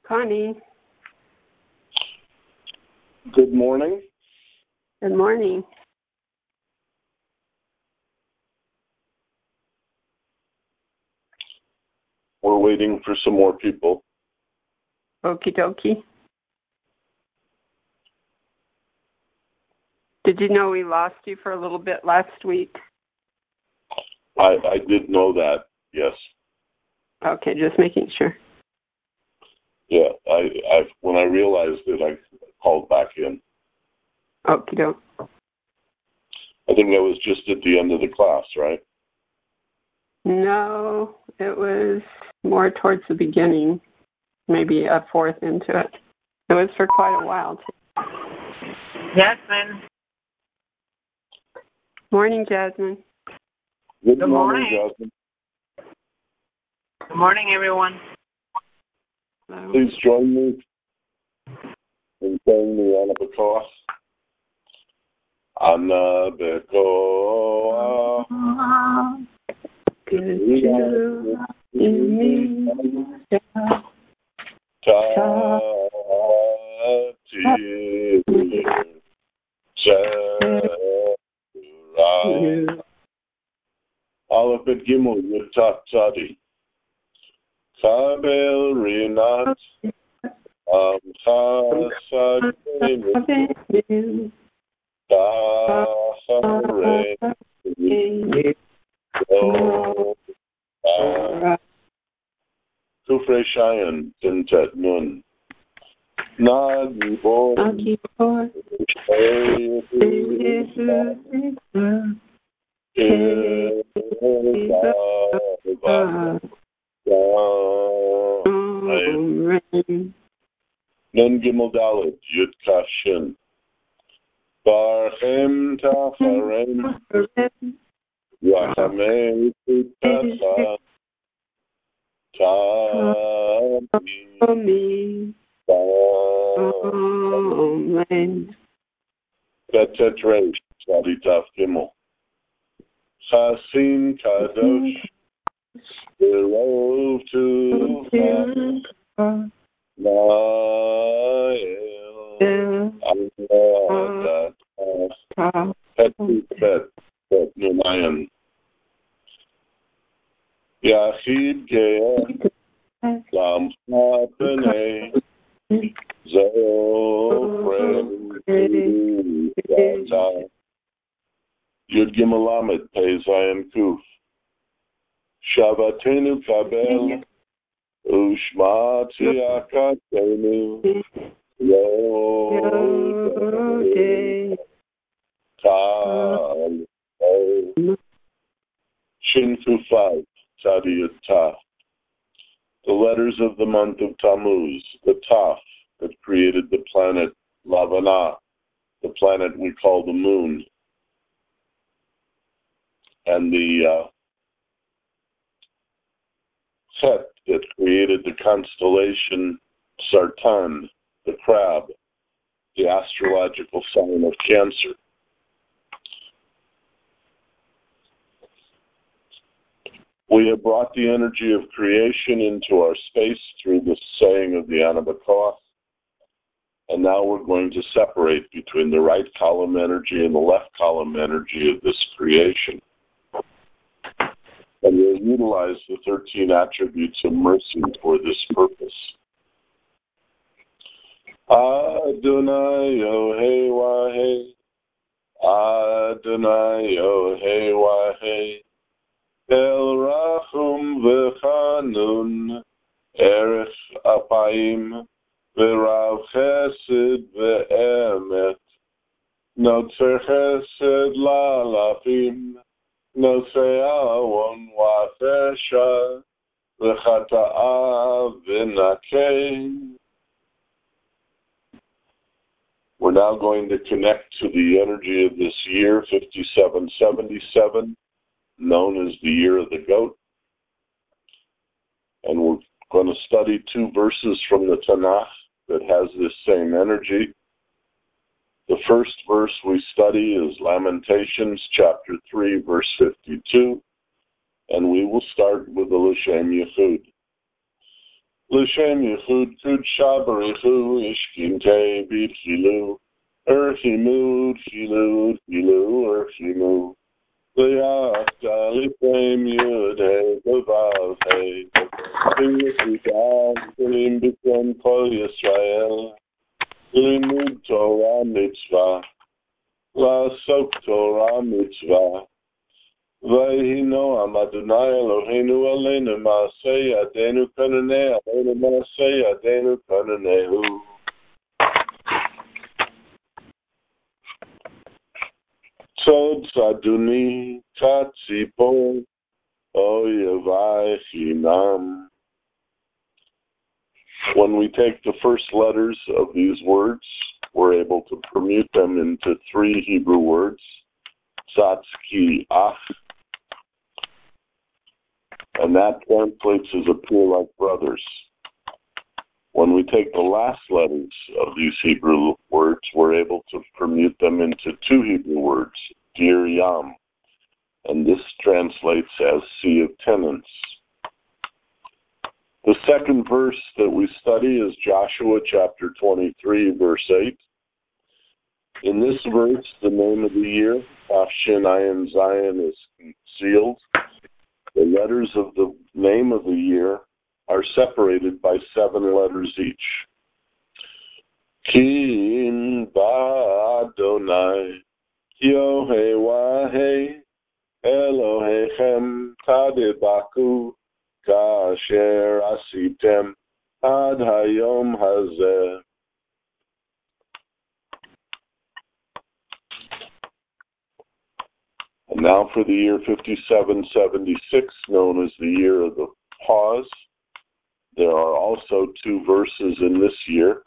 Connie. Good morning. Good morning. We're waiting for some more people. Okie dokie. Did you know we lost you for a little bit last week? I did know that, yes. Okay, just making sure. Yeah, I when I realized it, I called back in. Okie doke. I think that was just at the end of the class, right? No, it was more towards the beginning, maybe a fourth into it. It was for quite a while, too. Jasmine. Morning, Jasmine. Good Good morning, morning. Jasmine. Good morning, everyone. Hello. Please join me in saying the Anabakoa. Anabakoa. Good to me. Aleph et Gimel Yutat Tzadi. Kabel Rinat Amcha Sadenu Taharei Kufrei Shayan Tintet Nun Nagibor Nun Gimel Dalet Yud Kashin Barchem Tafarem Rachamei Tutacha Tami Betet Reish Tzadi Taf Gimel Chasim Kadosh Berov Tufa Nael Adat Petut Bet Nunayan Yachid Geah Lam Chapenei Zofrem Yud Gimel Lamed Pei Zayin Kuf Shavatenu Kabel Ushma Tziyakatenu Yod Tal Shin Kufay Tzadiyut Taf. The letters of the month of Tammuz, the Taf that created the planet Lavana, the planet we call the moon, and the Set that created the constellation Sartan, the crab, the astrological sign of Cancer. We have brought the energy of creation into our space through the saying of the Anabakoa, and now we're going to separate between the right column energy and the left column energy of this creation. And we'll utilize the 13 attributes of mercy for this purpose. Adonai Yohei Wahei, Adonai Yohei Wahei, El Rachum V'Chanun, Erech Apayim, V'Rav Chesed V'Emet, Notzer Chesed Lalafim, Notzer Awon Wafesha, V'Chata'a V'Nakei. We're now going to connect to the energy of this year, 5777, known as the year of the goat. And we're going to study two verses from the Tanakh that has this same energy. The first verse we study is Lamentations chapter 3, verse 52, and we will start with the L'Shem Yechud. L'shem yichud kudsha barichu ishkinte b'tchilu erchimu tchilu tchilu erchimu L'yachta l'fem yud hey vav hey L'yachta l'im b'kem kol Yisrael L'imud Torah mitzvah L'asok Torah mitzvah Vayhi Noam Adonai Eloheinu Aleinu Maaseh Yadeinu Kananeh Aleinu Maaseh Yadeinu Kananehu Sod Saduni Tatzipor Oyevai Chinam. When we take the first letters of these words, we're able to permute them into three Hebrew words, Tzatzki Ach, and that translates as appear like brothers. When we take the last letters of these Hebrew words, we're able to permute them into two Hebrew words, Dir Yam, and this translates as Sea of Tenants. The second verse that we study is Joshua chapter 23, verse 8. In this verse, the name of the year, Tafshin Ayin Zion, is concealed. The letters of the name of the year are separated by 7 letters each. Kin ba Adonai, Yohei Elohechem Tadibaku, Kasher Asitem Ad Hayom Hazeh. And now for the year 5776, known as the year of the pause. There are also 2 verses in this year.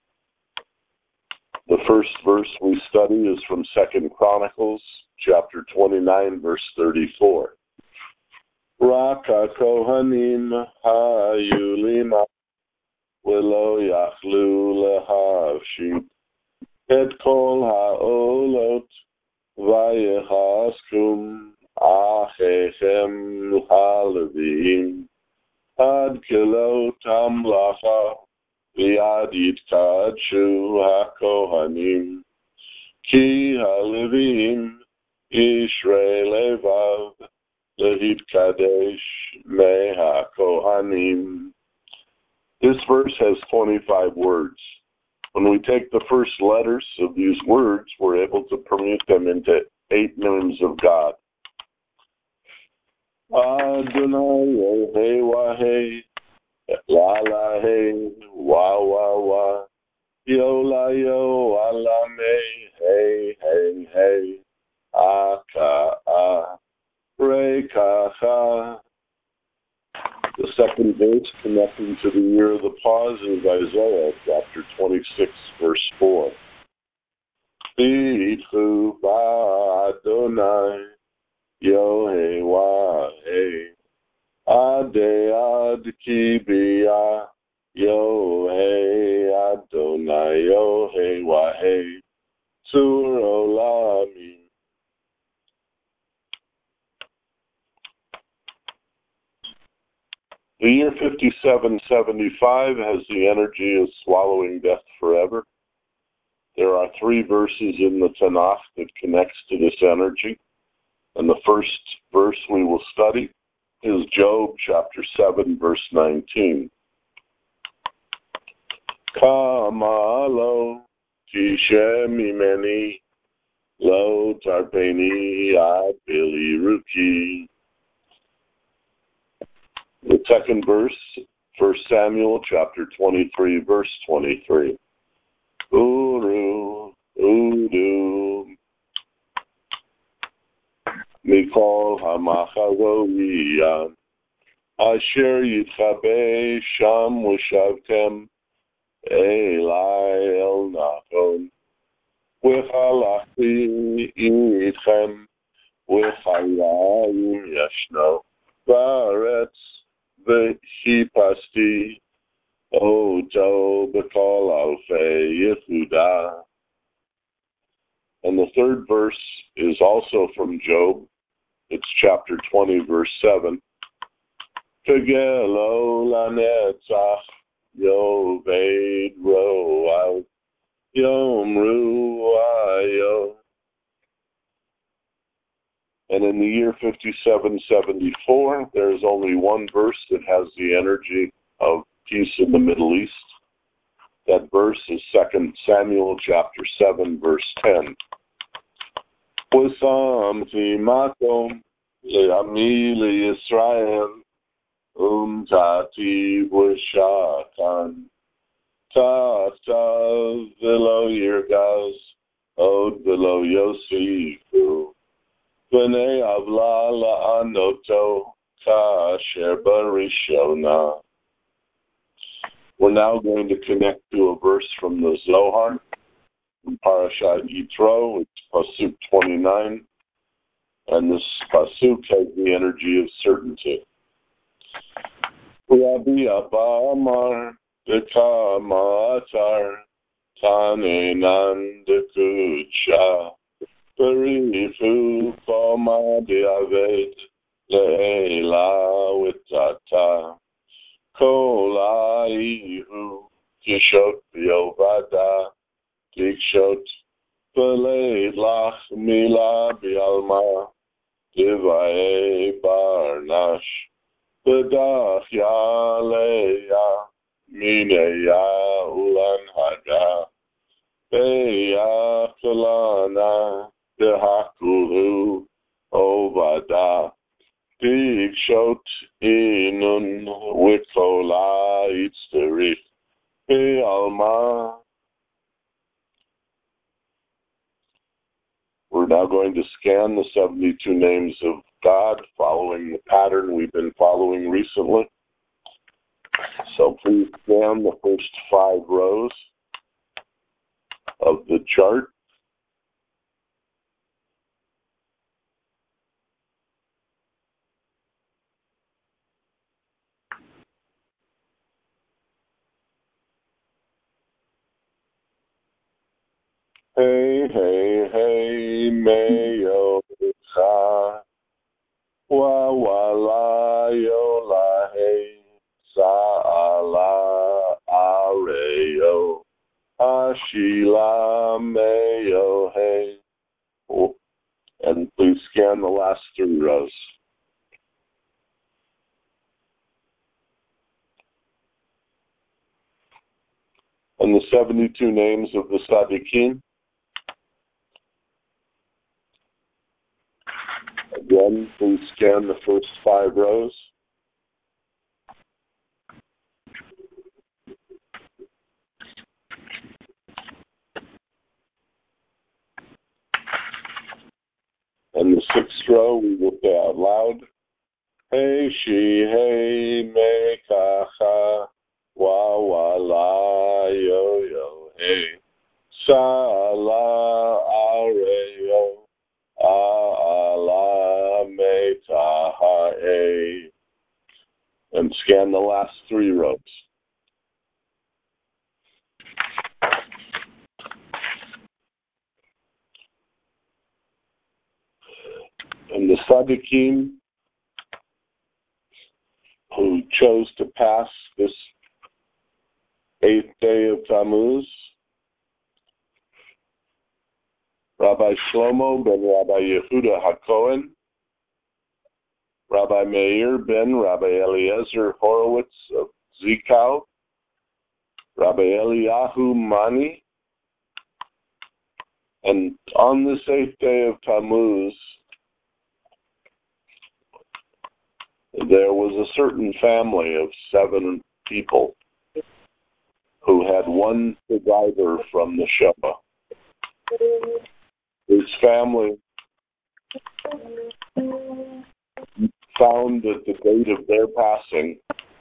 The first verse we study is from 2 Chronicles, chapter 29, verse 34. Raka Kohanim Hayulima Velo Yachlu Lehavshit Et Kol Haolot Vayechaskum Achechem Halevim Ad Kilot Amlacha V'Yadit Kadshu HaKohanim Ki Halevim Yishrei Levav Lehit Kadesh Me HaKohanim. This verse has 25 words. When we take the first letters of these words, we're able to permute them into 8 names of God. Adonai Yohei Wahei La La Hey Wa Wa Wa Yo La Yo Alame Hey Hey Hey Aka Ah Re Ka Ha. The second verse connecting to the year of the pause is Isaiah chapter 26, verse 4. B'itchu ba'Adonai Yohei Wahei Adei Ad Ki B'ya Yohei Adonai Yohei Wahei Tzur Olamim. The year 5775 has the energy of swallowing death forever. There are 3 verses in the Tanakh that connects to this energy. And the first verse we will study is Job chapter 7, verse 19. Kamalo kishem imeni lo tarpeni ad bili ruki. The second verse, 1 Samuel chapter 23, verse 23. Uru, Udu, Mikol HaMacharoiyah, Asher Yitchabe Sham Mushavtem, Elai El Nachon, V'chalachti Itchem, V'chayayim Yashno, V'aretz, V'chipasti, Oto B'kol Alfei Yehuda. And the third verse is also from Job. It's chapter 20, verse 7. Tegelo lanetzach Yoved Roa Yom Ruayo. And in the year 5774, there's only one verse that has the energy of peace in the Middle East. That verse is 2 Samuel chapter 7, verse 10. Wasamti makom le'ami le'Yisrael tati v'shatan tata v'lo yirgaz od v'lo yosifu v'nei avla la'anoto kasher barishona. We're now going to connect to a verse from the Zohar, from Parashat Yitro. It's Pasuk 29, and this Pasuk has the energy of certainty. Rabbi Abba Amar Dekama Atar Tanenan Dekucha Perifu Koma Diavet Le'ela Witata Kolaihu Kishot Biovada Dikshot Belay Lach Mila Bialma Divae Barnash Bedach Yaleya Mineya Ulan Hada Beya Kalana Dehakulu Ovada Dikshot Inun Wikola Itzterich Bialma. We're now going to scan the 72 names of God, following the pattern we've been following recently. So please scan the first 5 rows of the chart. Hey, hey, hey, Mayo Cha. Wa wa la yo la hey sa la areo ashila mayo hey. Oh, and please scan the last 3 rows. And the 72 names of the Tzaddikim. Again, please scan the first 5 rows. And the 6th row, we will say out loud. Hey, she, hey, me, kacha, wa, wa, la, yo, yo, hey. Sa, la, are, yo. And scan the last 3 rows. And the Tzaddikim who chose to pass this 8th day of Tammuz, Rabbi Shlomo ben Rabbi Yehuda HaKohen, Rabbi Meir ben Rabbi Eliezer Horowitz of Zikau, Rabbi Eliyahu Mani, and on this 8th day of Tammuz, there was a certain family of 7 people who had one survivor from the Shoah. His family found that the date of their passing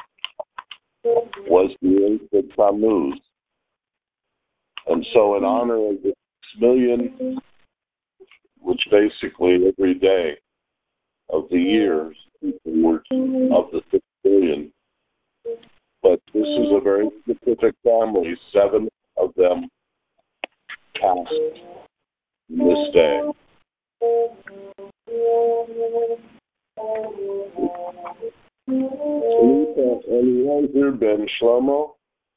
was the 8th of Tammuz. And so in honor of the 6 million, which basically every day of the year were of the 6 billion. But this is a very specific family. 7 of them passed this day. Eliezer ben Shlomo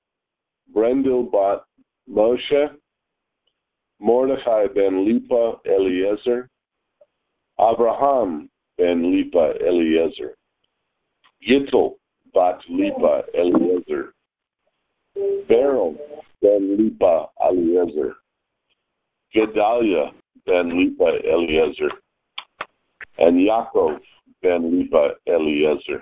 Brendel bat Moshe, Mordechai ben Lipa Eliezer, Abraham ben Lipa Eliezer, Gittel bat Lipa Eliezer, Beryl ben Lipa Eliezer, Gedalia ben Lipa Eliezer, and Yaakov ben Lipa Eliezer.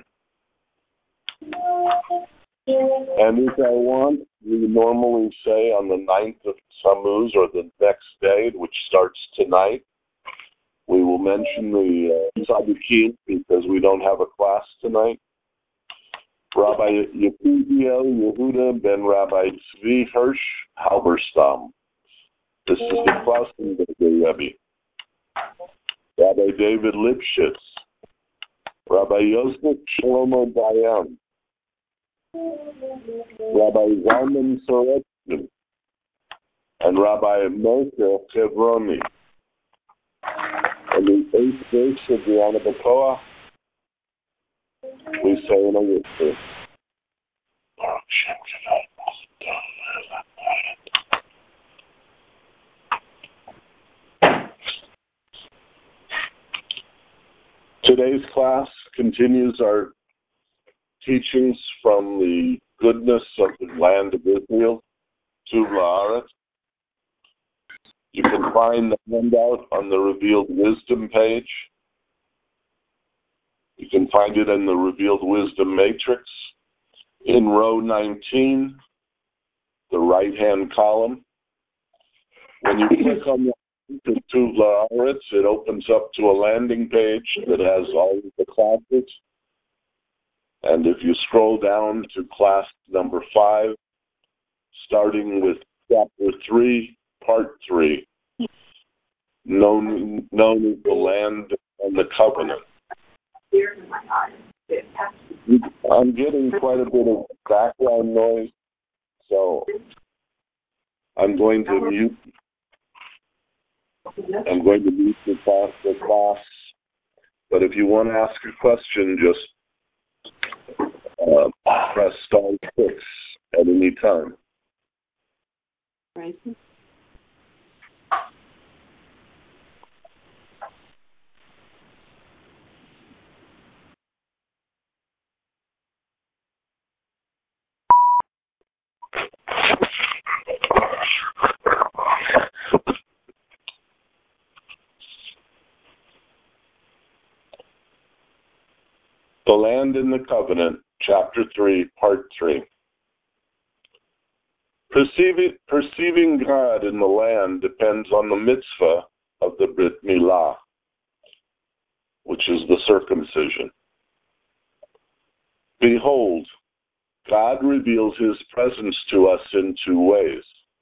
And if I want, we normally say on the 9th of Tammuz, or the next day, which starts tonight, we will mention the Tzaddikim, because we don't have a class tonight. Rabbi Yehudiel Yehuda ben Rabbi Tzvi Hirsch Halberstam. This is the class of the Rebbe. Rabbi David Lipschitz. Rabbi Yosef Shlomo Dayan. Rabbi Zalman Soretsky, and Rabbi Moshe Chevroni. And the 8th verse of the Anabakoa, we say in a whisper, Today's class continues our teachings from the goodness of the land of Israel, Tuv La'aretz. You can find the handout on the Revealed Wisdom page. You can find it in the Revealed Wisdom Matrix in row 19, the right-hand column. When you click on the Tuv La'aretz, it opens up to a landing page that has all of the classes. And if you scroll down to class number 5, starting with chapter 3, part 3, known as the land and the covenant. I'm getting quite a bit of background noise, so I'm going to mute. I'm going to mute the class. But if you want to ask a question, just press star 6 at any time. Right. The Land and the Covenant, Chapter 3, Part 3. Perceiving God in the land depends on the mitzvah of the Brit Milah, which is the circumcision. Behold, God reveals his presence to us in 2 ways.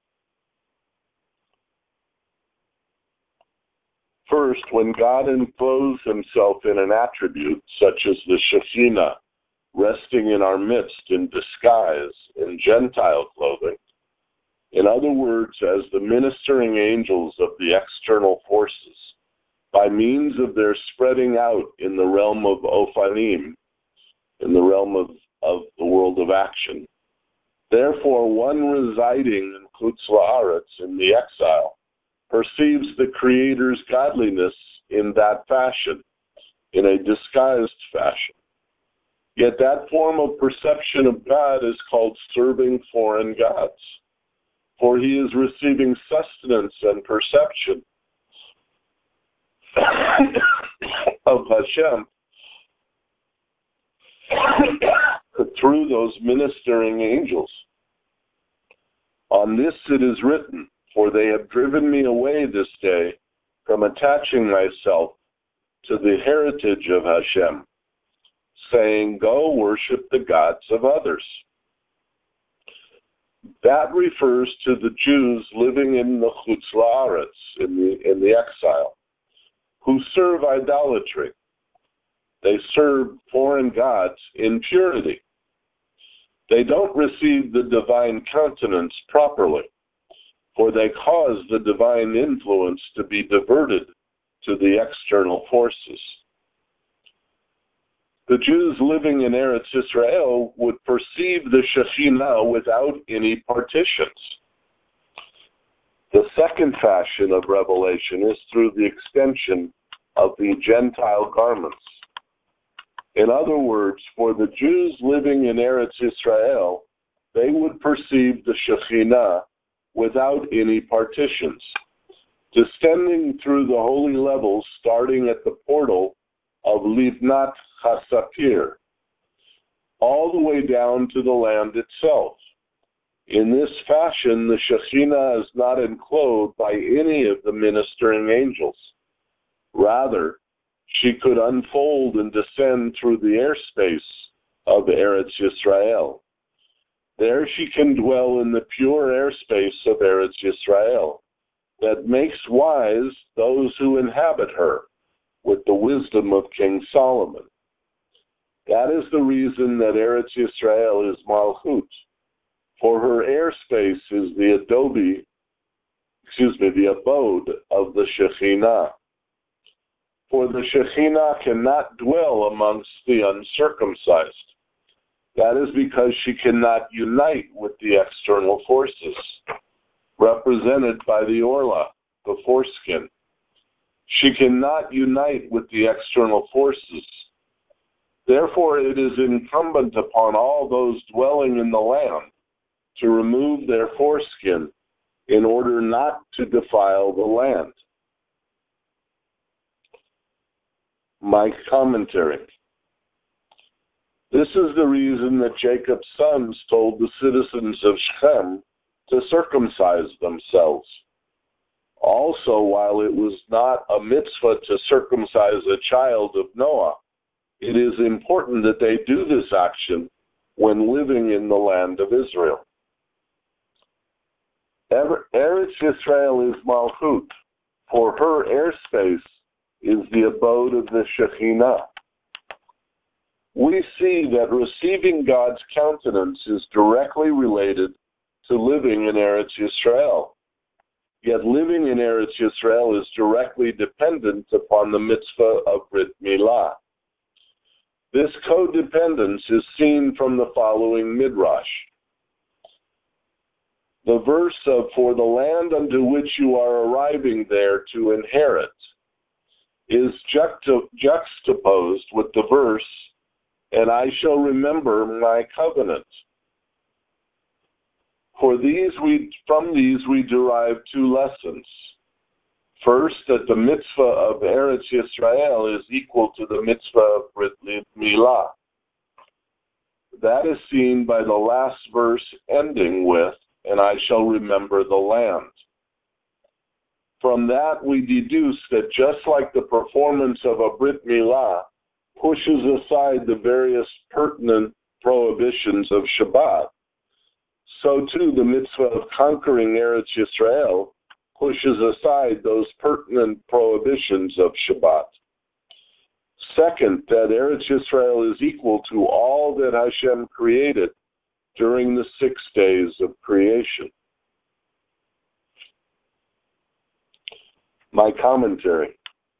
First, when God enclothes himself in an attribute, such as the Shekhinah, resting in our midst in disguise, in Gentile clothing. In other words, as the ministering angels of the external forces, by means of their spreading out in the realm of Ophanim, in the realm of the world of action. Therefore, one residing in Chutz La'aretz, in the exile, perceives the Creator's godliness in that fashion, in a disguised fashion. Yet that form of perception of God is called serving foreign gods, for he is receiving sustenance and perception of Hashem through those ministering angels. On this it is written, for they have driven me away this day from attaching myself to the heritage of Hashem, saying, go worship the gods of others. That refers to the Jews living in the Chutz La'aretz, in the exile, who serve idolatry. They serve foreign gods in purity. They don't receive the divine countenance properly, for they cause the divine influence to be diverted to the external forces. The Jews living in Eretz Israel would perceive the Shekhinah without any partitions. The second fashion of revelation is through the extension of the Gentile garments. In other words, for the Jews living in Eretz Israel, they would perceive the Shekhinah without any partitions, descending through the holy levels starting at the portal of Livnat HaSapir, all the way down to the land itself. In this fashion, the Shekhinah is not enclosed by any of the ministering angels. Rather, she could unfold and descend through the airspace of Eretz Yisrael. There she can dwell in the pure airspace of Eretz Yisrael that makes wise those who inhabit her with the wisdom of King Solomon. That is the reason that Eretz Yisrael is Malchut, for her airspace is the abode of the Shekhinah. For the Shekhinah cannot dwell amongst the uncircumcised. That is because she cannot unite with the external forces, represented by the Orla, the foreskin. She cannot unite with the external forces. Therefore, it is incumbent upon all those dwelling in the land to remove their foreskin in order not to defile the land. My commentary. This is the reason that Jacob's sons told the citizens of Shechem to circumcise themselves. Also, while it was not a mitzvah to circumcise a child of Noah, it is important that they do this action when living in the land of Israel. Eretz Yisrael is Malchut, for her airspace is the abode of the Shekhinah. We see that receiving God's countenance is directly related to living in Eretz Yisrael. Yet living in Eretz Yisrael is directly dependent upon the mitzvah of Brit Milah. This codependence is seen from the following midrash. The verse of, "For the land unto which you are arriving there to inherit," is juxtaposed with the verse, "And I shall remember my covenant." From these we derive two lessons. First, that the mitzvah of Eretz Yisrael is equal to the mitzvah of Brit Milah. That is seen by the last verse ending with, "And I shall remember the land." From that we deduce that just like the performance of a Brit Milah pushes aside the various pertinent prohibitions of Shabbat, so too the mitzvah of conquering Eretz Yisrael pushes aside those pertinent prohibitions of Shabbat. Second, that Eretz Yisrael is equal to all that Hashem created during the 6 days of creation. My commentary.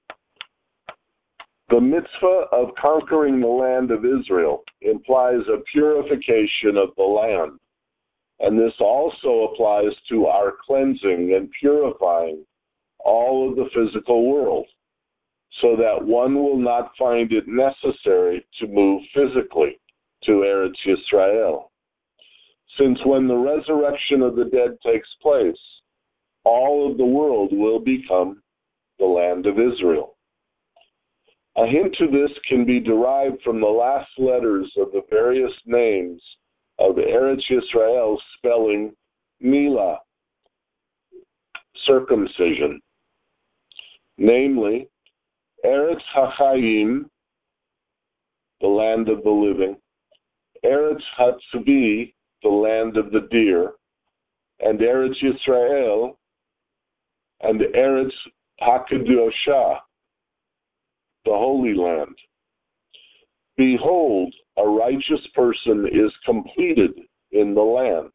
The mitzvah of conquering the land of Israel implies a purification of the land, and this also applies to our cleansing and purifying all of the physical world, so that one will not find it necessary to move physically to Eretz Yisrael. Since when the resurrection of the dead takes place, all of the world will become the land of Israel. A hint to this can be derived from the last letters of the various names of Eretz Yisrael spelling Milah, circumcision, namely Eretz HaChaim, the land of the living, Eretz HaTzvi, the land of the deer, and Eretz Yisrael, and Eretz HaKadoshah, the Holy Land. Behold, a righteous person is completed in the land.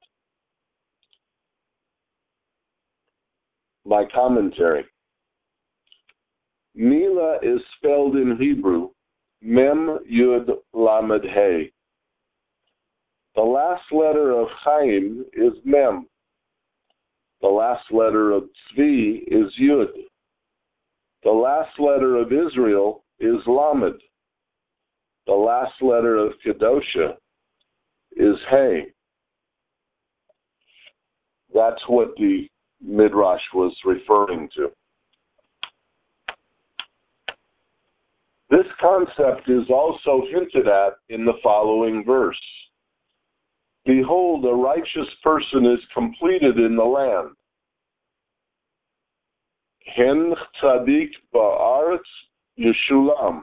My commentary. Milah is spelled in Hebrew Mem Yud Lamed He. The last letter of Chaim is Mem. The last letter of Tzvi is Yud. The last letter of Israel is Lamed. The last letter of Kedosha is He. That's what the Midrash was referring to. This concept is also hinted at in the following verse. Behold, a righteous person is completed in the land. Hen tzadik ba'aretz yeshulam.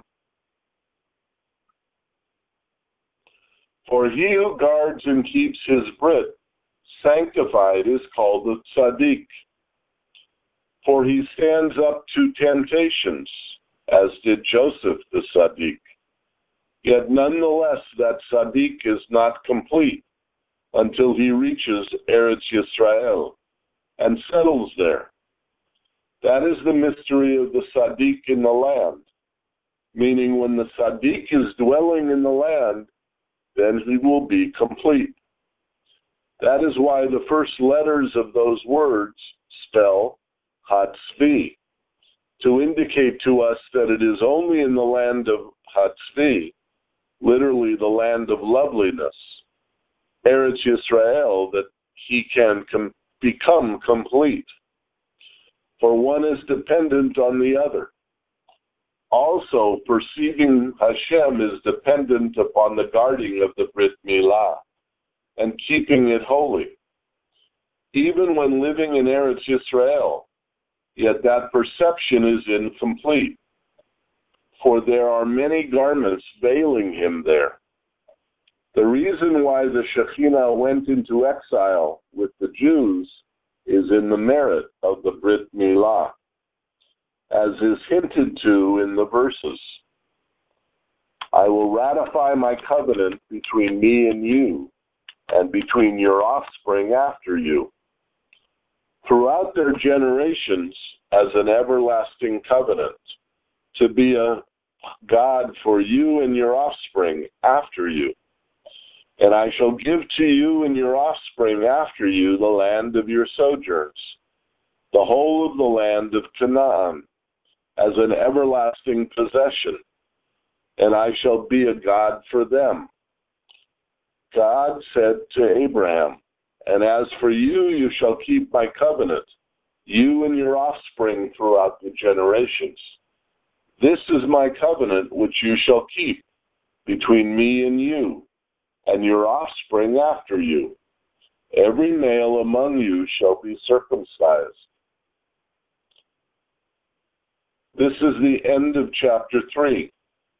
For he who guards and keeps his brit, sanctified, is called a tzaddik. For he stands up to temptations, as did Joseph the tzaddik. Yet nonetheless, that tzaddik is not complete until he reaches Eretz Yisrael and settles there. That is the mystery of the tzaddik in the land, meaning when the tzaddik is dwelling in the land, then he will be complete. That is why the first letters of those words spell Hatzvi, to indicate to us that it is only in the land of Hatzvi, literally the land of loveliness, Eretz Yisrael, that he can become complete. For one is dependent on the other. Also, perceiving Hashem is dependent upon the guarding of the Brit Milah and keeping it holy. Even when living in Eretz Yisrael, yet that perception is incomplete, for there are many garments veiling him there. The reason why the Shekhinah went into exile with the Jews is in the merit of the Brit Milah, as is hinted to in the verses. I will ratify my covenant between me and you, and between your offspring after you, throughout their generations as an everlasting covenant, to be a God for you and your offspring after you. And I shall give to you and your offspring after you the land of your sojourns, the whole of the land of Canaan, as an everlasting possession, and I shall be a God for them. God said to Abraham, and as for you, you shall keep my covenant, you and your offspring throughout the generations. This is my covenant which you shall keep between me and you, and your offspring after you. Every male among you shall be circumcised. This is the end of chapter 3.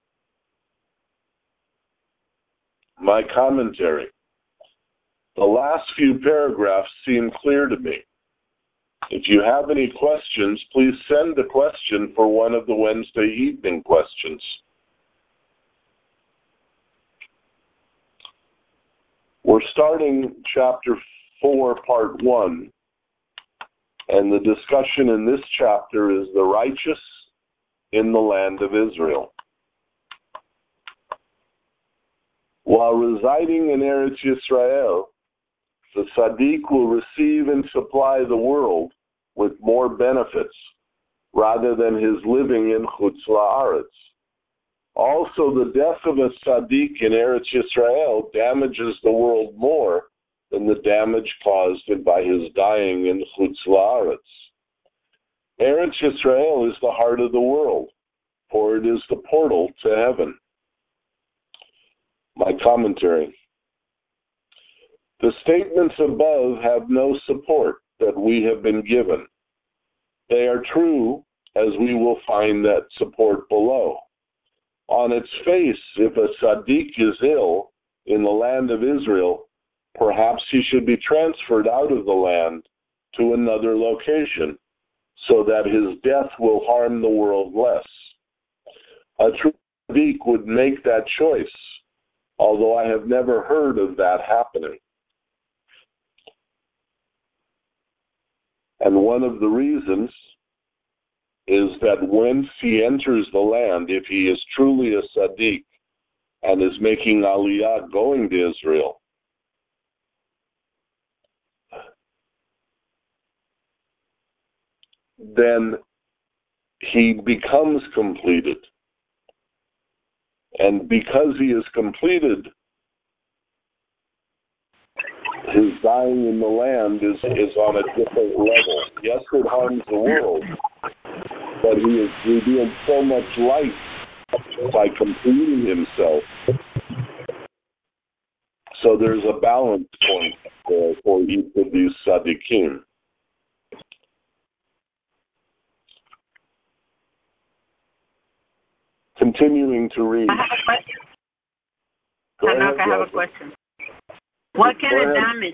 My commentary. The last few paragraphs seem clear to me. If you have any questions, please send a question for one of the Wednesday evening questions. We're starting chapter 4, part 1, and the discussion in this chapter is the righteous in the land of Israel. While residing in Eretz Yisrael, the Tzaddik will receive and supply the world with more benefits rather than his living in Chutz La'aretz. Also, the death of a Tzaddik in Eretz Yisrael damages the world more than the damage caused by his dying in Chutz La'aretz. Eretz Yisrael is the heart of the world, for it is the portal to heaven. My commentary. The statements above have no support that we have been given. They are true, as we will find that support below. On its face, if a tzaddik is ill in the land of Israel, perhaps he should be transferred out of the land to another location, so that his death will harm the world less. A true tzaddik would make that choice, although I have never heard of that happening. And one of the reasons is that when he enters the land, if he is truly a Sadiq and is making Aliyah going to Israel, then he becomes completed. And because he is completed, his dying in the land is on a different level. Yes, it harms the world, but he has revealed so much light by completing himself. So there's a balance point for each of these Sadiqim. Continuing to read. I have a question. I have a question. What kind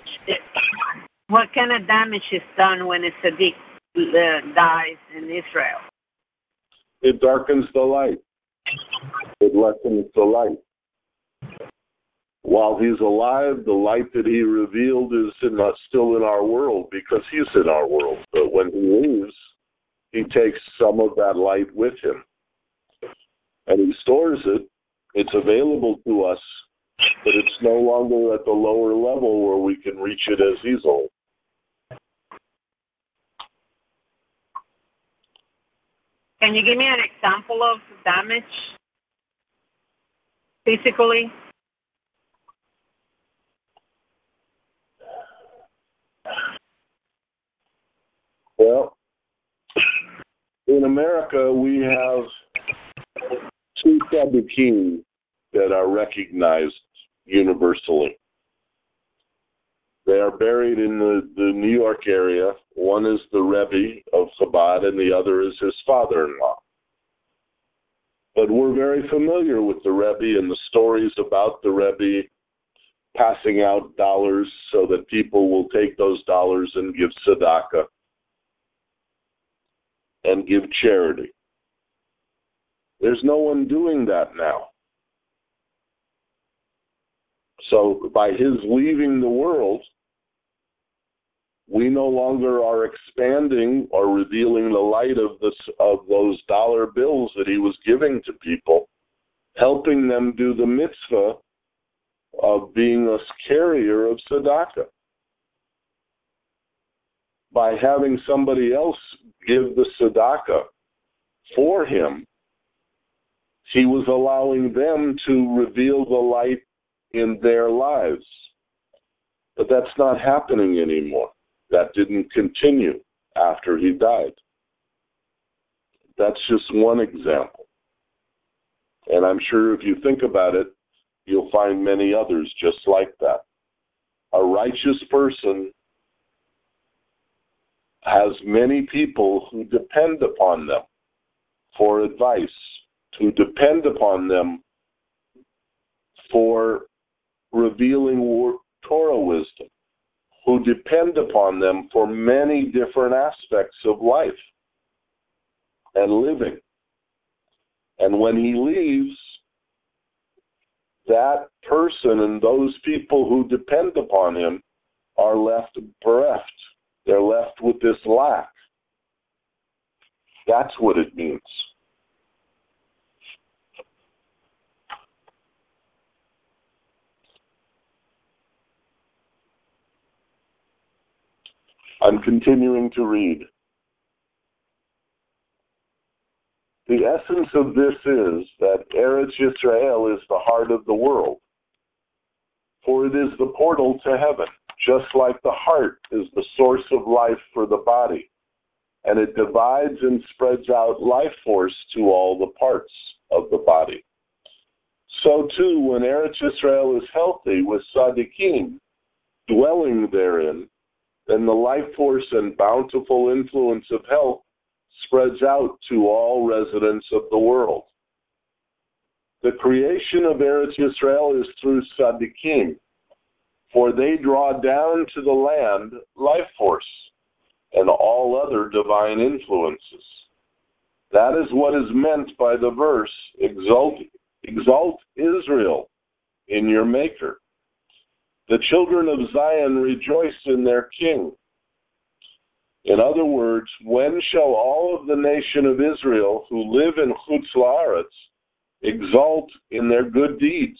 of damage is done when a Sadiq dies in Israel? It darkens the light. It lessens the light. While he's alive, the light that he revealed is still in our world because he's in our world. But when he leaves, he takes some of that light with him. And he stores it. It's available to us, but it's no longer at the lower level where we can reach it as easily. Can you give me an example of damage physically? Well, in America, we have two Sadiqim that are recognized universally. They are buried in the New York area. One is the Rebbe of Chabad, and the other is his father-in-law. But we're very familiar with the Rebbe and the stories about the Rebbe passing out dollars so that people will take those dollars and give tzedakah and give charity. There's no one doing that now. So by his leaving the world, we no longer are expanding or revealing the light of those dollar bills that he was giving to people, helping them do the mitzvah of being a carrier of tzedakah. By having somebody else give the tzedakah for him, he was allowing them to reveal the light in their lives. But that's not happening anymore. That didn't continue after he died. That's just one example. And I'm sure if you think about it, you'll find many others just like that. A righteous person has many people who depend upon them for advice, who depend upon them for revealing Torah wisdom, who depend upon them for many different aspects of life and living. And when he leaves, that person and those people who depend upon him are left bereft. They're left with this lack. That's what it means. I'm continuing to read. The essence of this is that Eretz Yisrael is the heart of the world, for it is the portal to heaven, just like the heart is the source of life for the body, and it divides and spreads out life force to all the parts of the body. So too, when Eretz Yisrael is healthy with Sadiqim dwelling therein, then the life force and bountiful influence of health spreads out to all residents of the world. The creation of Eretz Yisrael is through Sadiqim, for they draw down to the land life force and all other divine influences. That is what is meant by the verse, exalt Israel in your Maker. The children of Zion rejoice in their King. In other words, when shall all of the nation of Israel who live in Chutz La'aretz exult in their good deeds?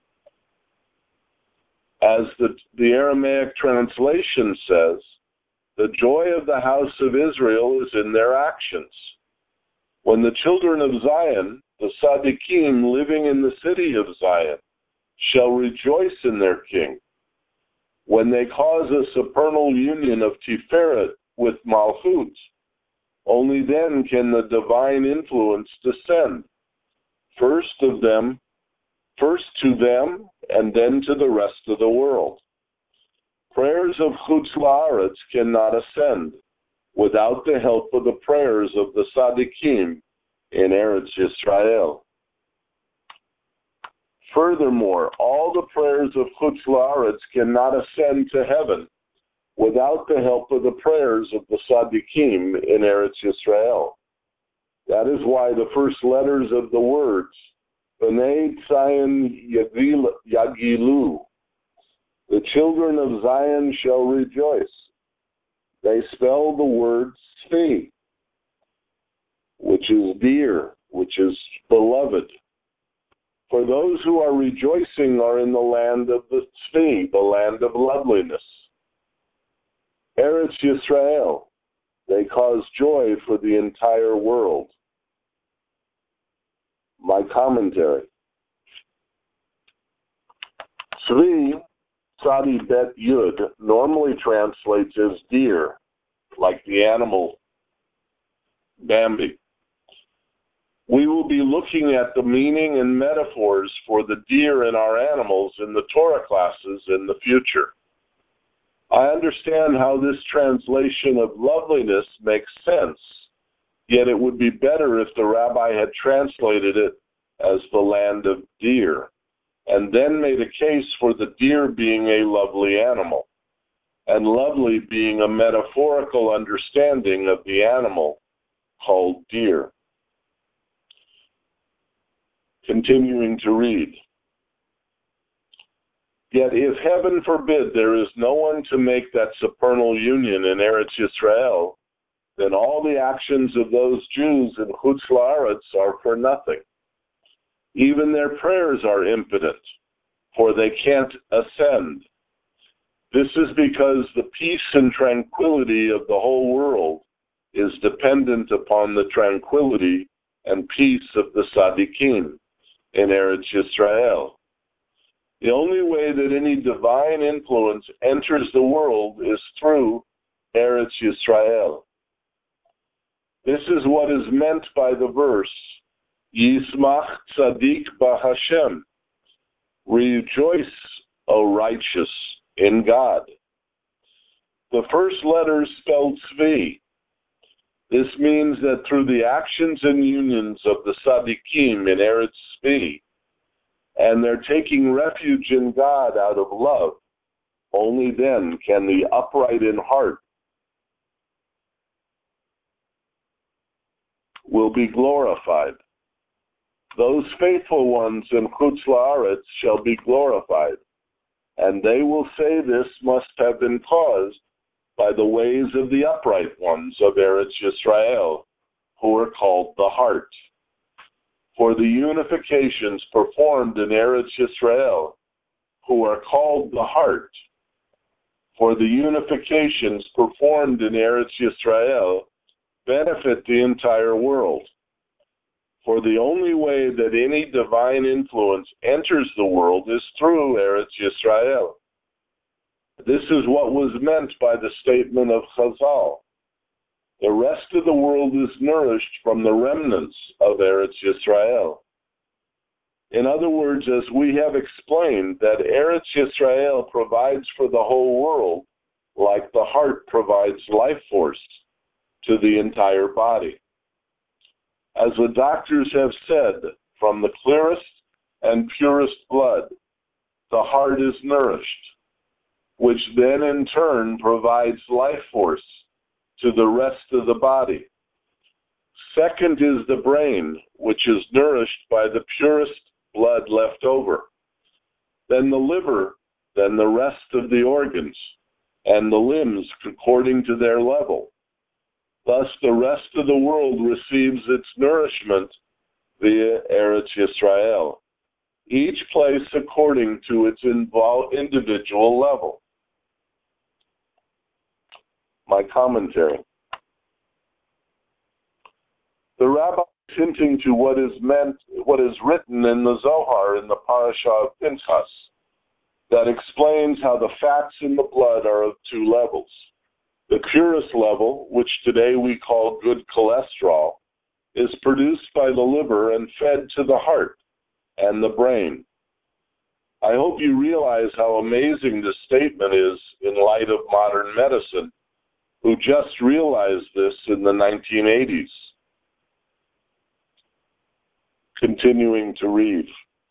As the Aramaic translation says, the joy of the house of Israel is in their actions. When the children of Zion, the Tzaddikim living in the city of Zion, shall rejoice in their king, when they cause a supernal union of Tiferet with Malchut, only then can the divine influence descend, first to them, and then to the rest of the world. Prayers of Chutz La'aretz cannot ascend without the help of the prayers of the Tzaddikim in Eretz Yisrael. Furthermore, all the prayers of Chutz La'aretz cannot ascend to heaven without the help of the prayers of the Tzaddikim in Eretz Yisrael. That is why the first letters of the words, B'nai Tzayin Yagilu, the children of Zion shall rejoice. They spell the word Tzvi, which is dear, which is beloved. For those who are rejoicing are in the land of the Tzvi, the land of loveliness. Eretz Yisrael, they cause joy for the entire world. My commentary. Tzvi, Tzadi Bet Yud, normally translates as deer, like the animal Bambi. We will be looking at the meaning and metaphors for the deer in our animals in the Torah classes in the future. I understand how this translation of loveliness makes sense, yet it would be better if the rabbi had translated it as the land of deer, and then made a case for the deer being a lovely animal, and lovely being a metaphorical understanding of the animal called deer. Continuing to read. Yet if heaven forbid there is no one to make that supernal union in Eretz Yisrael, then all the actions of those Jews in Chutz La'aretz are for nothing. Even their prayers are impotent, for they can't ascend. This is because the peace and tranquility of the whole world is dependent upon the tranquility and peace of the Tzaddikim in Eretz Yisrael. The only way that any divine influence enters the world is through Eretz Yisrael. This is what is meant by the verse, Yismach Tzadik B'Hashem, rejoice, O righteous, in God. The first letter spelled Tzvi. This means that through the actions and unions of the Tzaddikim in Eretz Tzvi, and they're taking refuge in God out of love, only then can the upright in heart will be glorified. Those faithful ones in Chutz La'aretz shall be glorified, and they will say this must have been caused by the ways of the upright ones of Eretz Yisrael, who are called the heart. For the unifications performed in Eretz Yisrael, who are called the heart, for the unifications performed in Eretz Yisrael benefit the entire world. For the only way that any divine influence enters the world is through Eretz Yisrael. This is what was meant by the statement of Chazal. The rest of the world is nourished from the remnants of Eretz Yisrael. In other words, as we have explained, that Eretz Yisrael provides for the whole world, like the heart provides life force to the entire body. As the doctors have said, from the clearest and purest blood, the heart is nourished, which then in turn provides life force to the rest of the body. Second is the brain, which is nourished by the purest blood left over. Then the liver, then the rest of the organs, and the limbs according to their level, Thus, the rest of the world receives its nourishment via Eretz Yisrael, each place according to its individual level. My commentary. The rabbi is hinting to what is written in the Zohar in the parasha of Pinchas, that explains how the fats in the blood are of two levels. The purest level, which today we call good cholesterol, is produced by the liver and fed to the heart and the brain. I hope you realize how amazing this statement is in light of modern medicine, who just realized this in the 1980s. Continuing to read.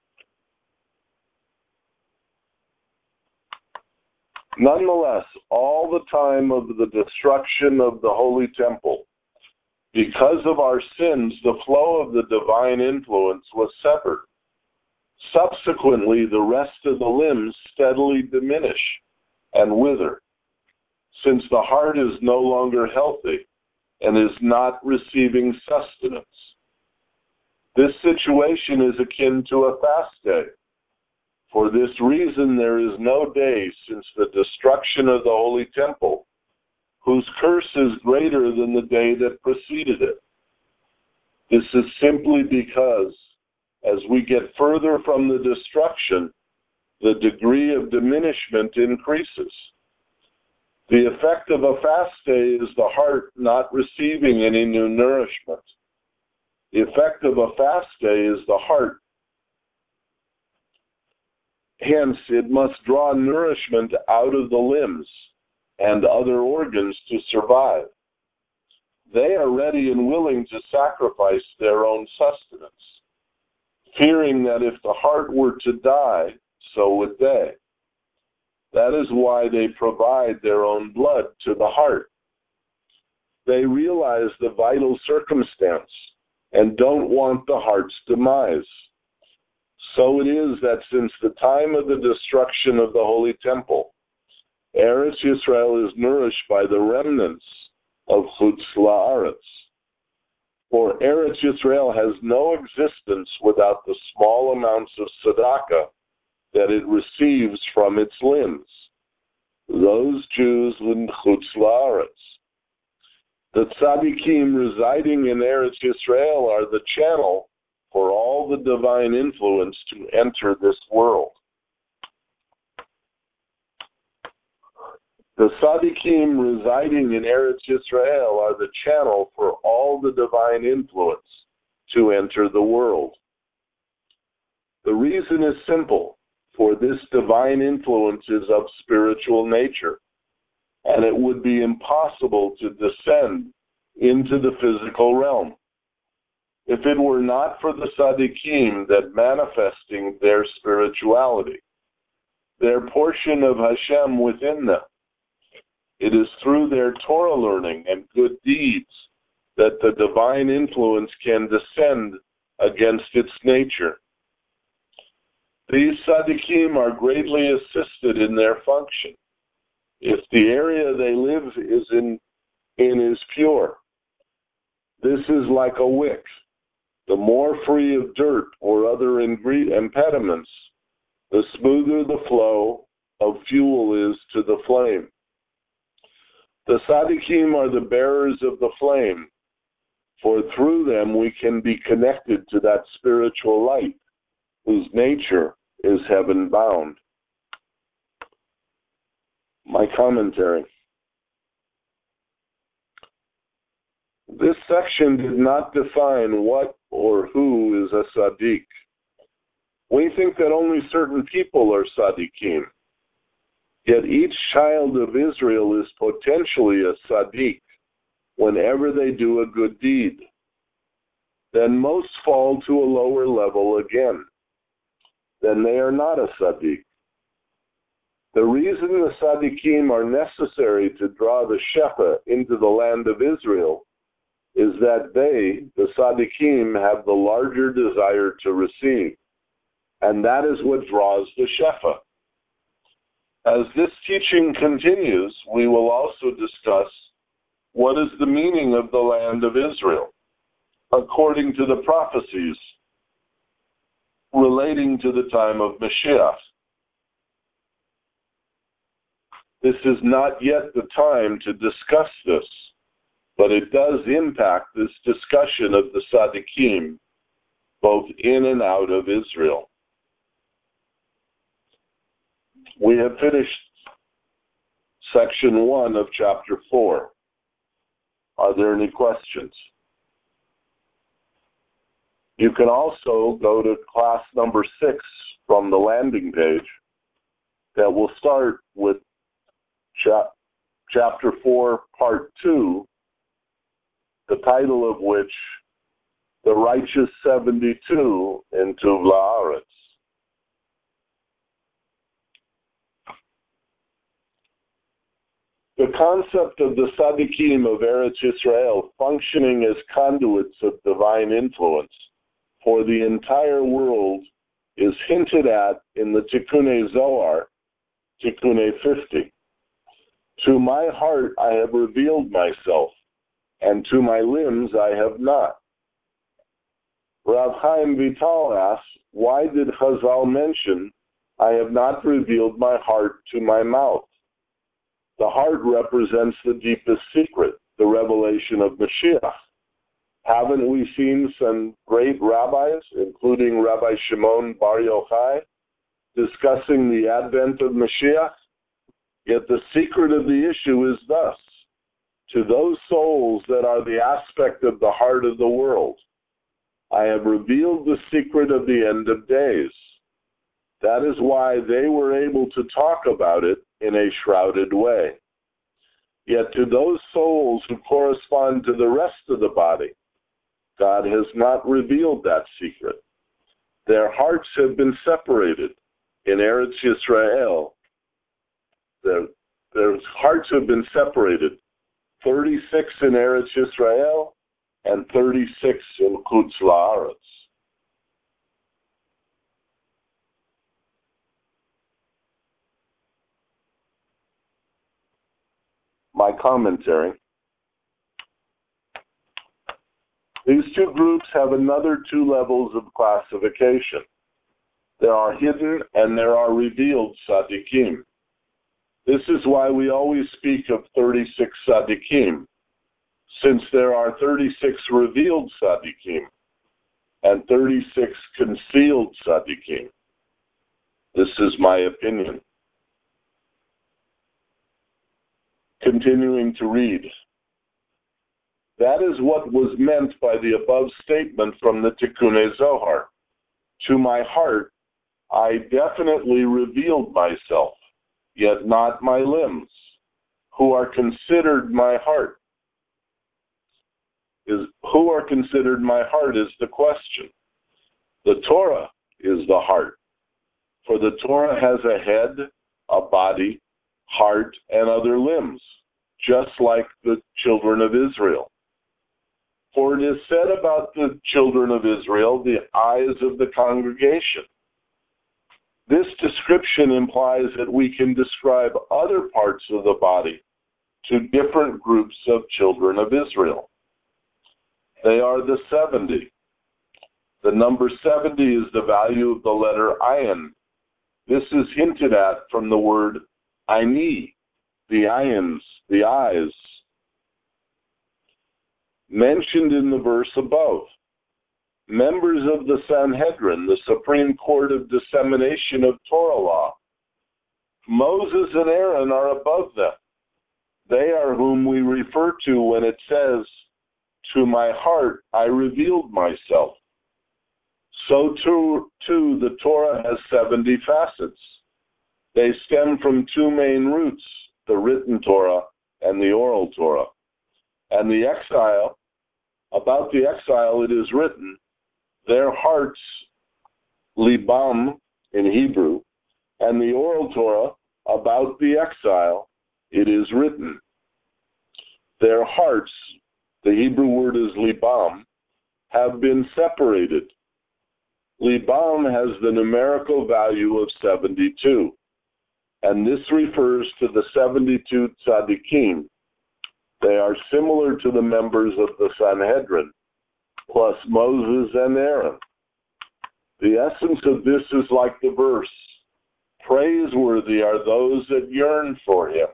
Nonetheless, all the time of the destruction of the Holy Temple, because of our sins, the flow of the divine influence was severed. Subsequently, the rest of the limbs steadily diminish and wither, since the heart is no longer healthy and is not receiving sustenance. This situation is akin to a fast day. For this reason, there is no day since the destruction of the Holy Temple whose curse is greater than the day that preceded it. This is simply because, as we get further from the destruction, the degree of diminishment increases. The effect of a fast day is the heart not receiving any new nourishment. The effect of a fast day is the heart. Hence, it must draw nourishment out of the limbs and other organs to survive. They are ready and willing to sacrifice their own sustenance, fearing that if the heart were to die, so would they. That is why they provide their own blood to the heart. They realize the vital circumstance and don't want the heart's demise. So it is that since the time of the destruction of the Holy Temple, Eretz Yisrael is nourished by the remnants of Chutz La'aretz. For Eretz Yisrael has no existence without the small amounts of tzedakah that it receives from its limbs, those Jews in Chutz La'aretz. The tzaddikim residing in Eretz Yisrael are the channel for all the divine influence to enter this world. The tzaddikim residing in Eretz Yisrael are the channel for all the divine influence to enter the world. The reason is simple, for this divine influence is of spiritual nature, and it would be impossible to descend into the physical realm if it were not for the tzaddikim that manifesting their spirituality, their portion of Hashem within them. It is through their Torah learning and good deeds that the divine influence can descend against its nature. These tzaddikim are greatly assisted in their function if the area they live is pure. This is like a wick. The more free of dirt or other impediments, the smoother the flow of fuel is to the flame. The tzaddikim are the bearers of the flame, for through them we can be connected to that spiritual light, whose nature is heaven-bound. My commentary. This section did not define what or who is a tzaddik. We think that only certain people are tzaddikim. Yet each child of Israel is potentially a tzaddik whenever they do a good deed. Then most fall to a lower level again. Then they are not a tzaddik. The reason the tzaddikim are necessary to draw the shefa into the land of Israel is that they, the tzaddikim, have the larger desire to receive, and that is what draws the shefa. As this teaching continues, we will also discuss what is the meaning of the land of Israel, according to the prophecies relating to the time of Mashiach. This is not yet the time to discuss this, but it does impact this discussion of the Tzaddikim, both in and out of Israel. We have finished section 1 of chapter 4. Are there any questions? You can also go to class number 6 from the landing page that will start with chapter 4, part 2, the title of which, The Righteous 72 in Tuv La'aretz. The concept of the Tzaddikim of Eretz Yisrael functioning as conduits of divine influence for the entire world is hinted at in the Tikkunei Zohar, Tikkunei 50. To my heart I have revealed myself, and to my limbs I have not. Rav Chaim Vital asks, why did Chazal mention, I have not revealed my heart to my mouth? The heart represents the deepest secret, the revelation of Mashiach. Haven't we seen some great rabbis, including Rabbi Shimon Bar Yochai, discussing the advent of Mashiach? Yet the secret of the issue is thus: to those souls that are the aspect of the heart of the world, I have revealed the secret of the end of days. That is why they were able to talk about it in a shrouded way. Yet to those souls who correspond to the rest of the body, God has not revealed that secret. Their hearts have been separated in Eretz Yisrael. Their hearts have been separated, 36 in Eretz Yisrael and 36 in Chutz La'aretz. My commentary. These two groups have another 2 levels of classification. There are hidden and there are revealed tzaddikim. This is why we always speak of 36 tzaddikim, since there are 36 revealed tzaddikim and 36 concealed tzaddikim. This is my opinion. Continuing to read. That is what was meant by the above statement from the Tikkunei Zohar. To my heart, I definitely revealed myself, yet not my limbs, who are considered my heart. Who are considered my heart is the question. The Torah is the heart, for the Torah has a head, a body, heart, and other limbs, just like the children of Israel. For it is said about the children of Israel, the eyes of the congregation. This description implies that we can describe other parts of the body to different groups of children of Israel. They are the 70. The number 70 is the value of the letter ayin. This is hinted at from the word ayni, the ayins, the eyes, mentioned in the verse above. Members of the Sanhedrin, the Supreme Court of dissemination of Torah law. Moses and Aaron are above them. They are whom we refer to when it says, to my heart I revealed myself. So too the Torah has 70 facets. They stem from 2 main roots, the written Torah and the oral Torah. And the exile, about the exile it is written, their hearts, libam in Hebrew, and the oral Torah, about the exile, it is written. Their hearts, the Hebrew word is libam, have been separated. Libam has the numerical value of 72, and this refers to the 72 tzaddikim, They are similar to the members of the Sanhedrin, plus Moses and Aaron. The essence of this is like the verse, praiseworthy are those that yearn for him.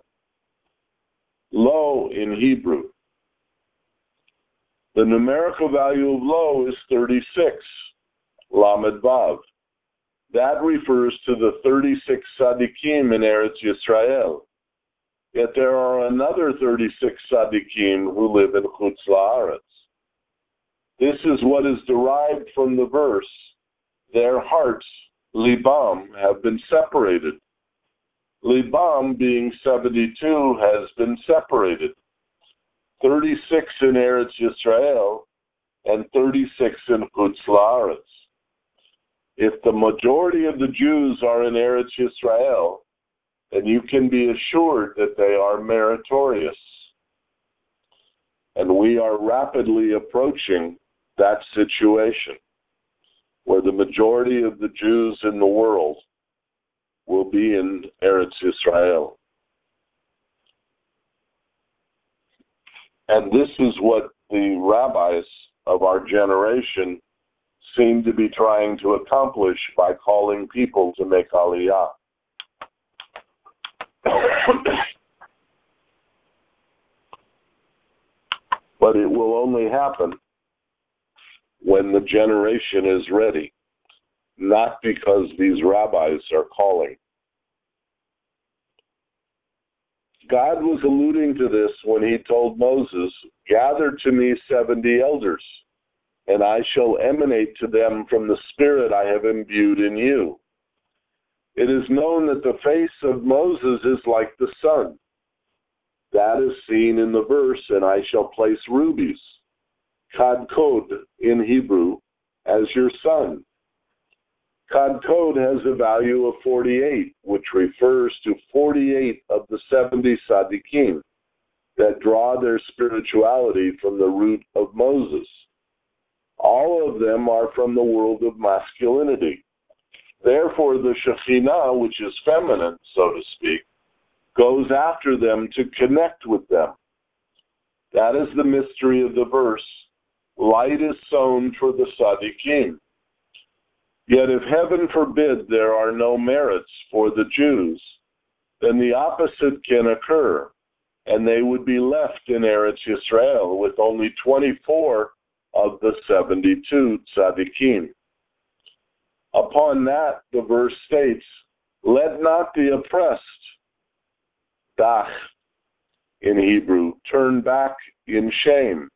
Lo in Hebrew. The numerical value of lo is 36, Lamed Vav. That refers to the 36 Tzadikim in Eretz Yisrael. Yet there are another 36 Tzadikim who live in Chutz La'aretz. This is what is derived from the verse, their hearts, Libam, have been separated. Libam, being 72, has been separated. 36 in Eretz Yisrael and 36 in Chutz La'aretz. If the majority of the Jews are in Eretz Yisrael, then you can be assured that they are meritorious. And we are rapidly approaching that situation where the majority of the Jews in the world will be in Eretz Yisrael. And this is what the rabbis of our generation seem to be trying to accomplish by calling people to make Aliyah. But it will only happen when the generation is ready, not because these rabbis are calling. God was alluding to this when he told Moses, "Gather to me 70 elders, and I shall emanate to them from the Spirit I have imbued in you." It is known that the face of Moses is like the sun. That is seen in the verse, "And I shall place rubies," Kadkod in Hebrew, as your son. Kadkod has a value of 48, which refers to 48 of the 70 Tzadikim that draw their spirituality from the root of Moses. All of them are from the world of masculinity. Therefore, the Shekhinah, which is feminine, so to speak, goes after them to connect with them. That is the mystery of the verse, light is sown for the Tzadikim. Yet if heaven forbid there are no merits for the Jews, then the opposite can occur, and they would be left in Eretz Yisrael with only 24 of the 72 Tzadikim. Upon that, the verse states, "Let not the oppressed," dach in Hebrew, "turn back in shame."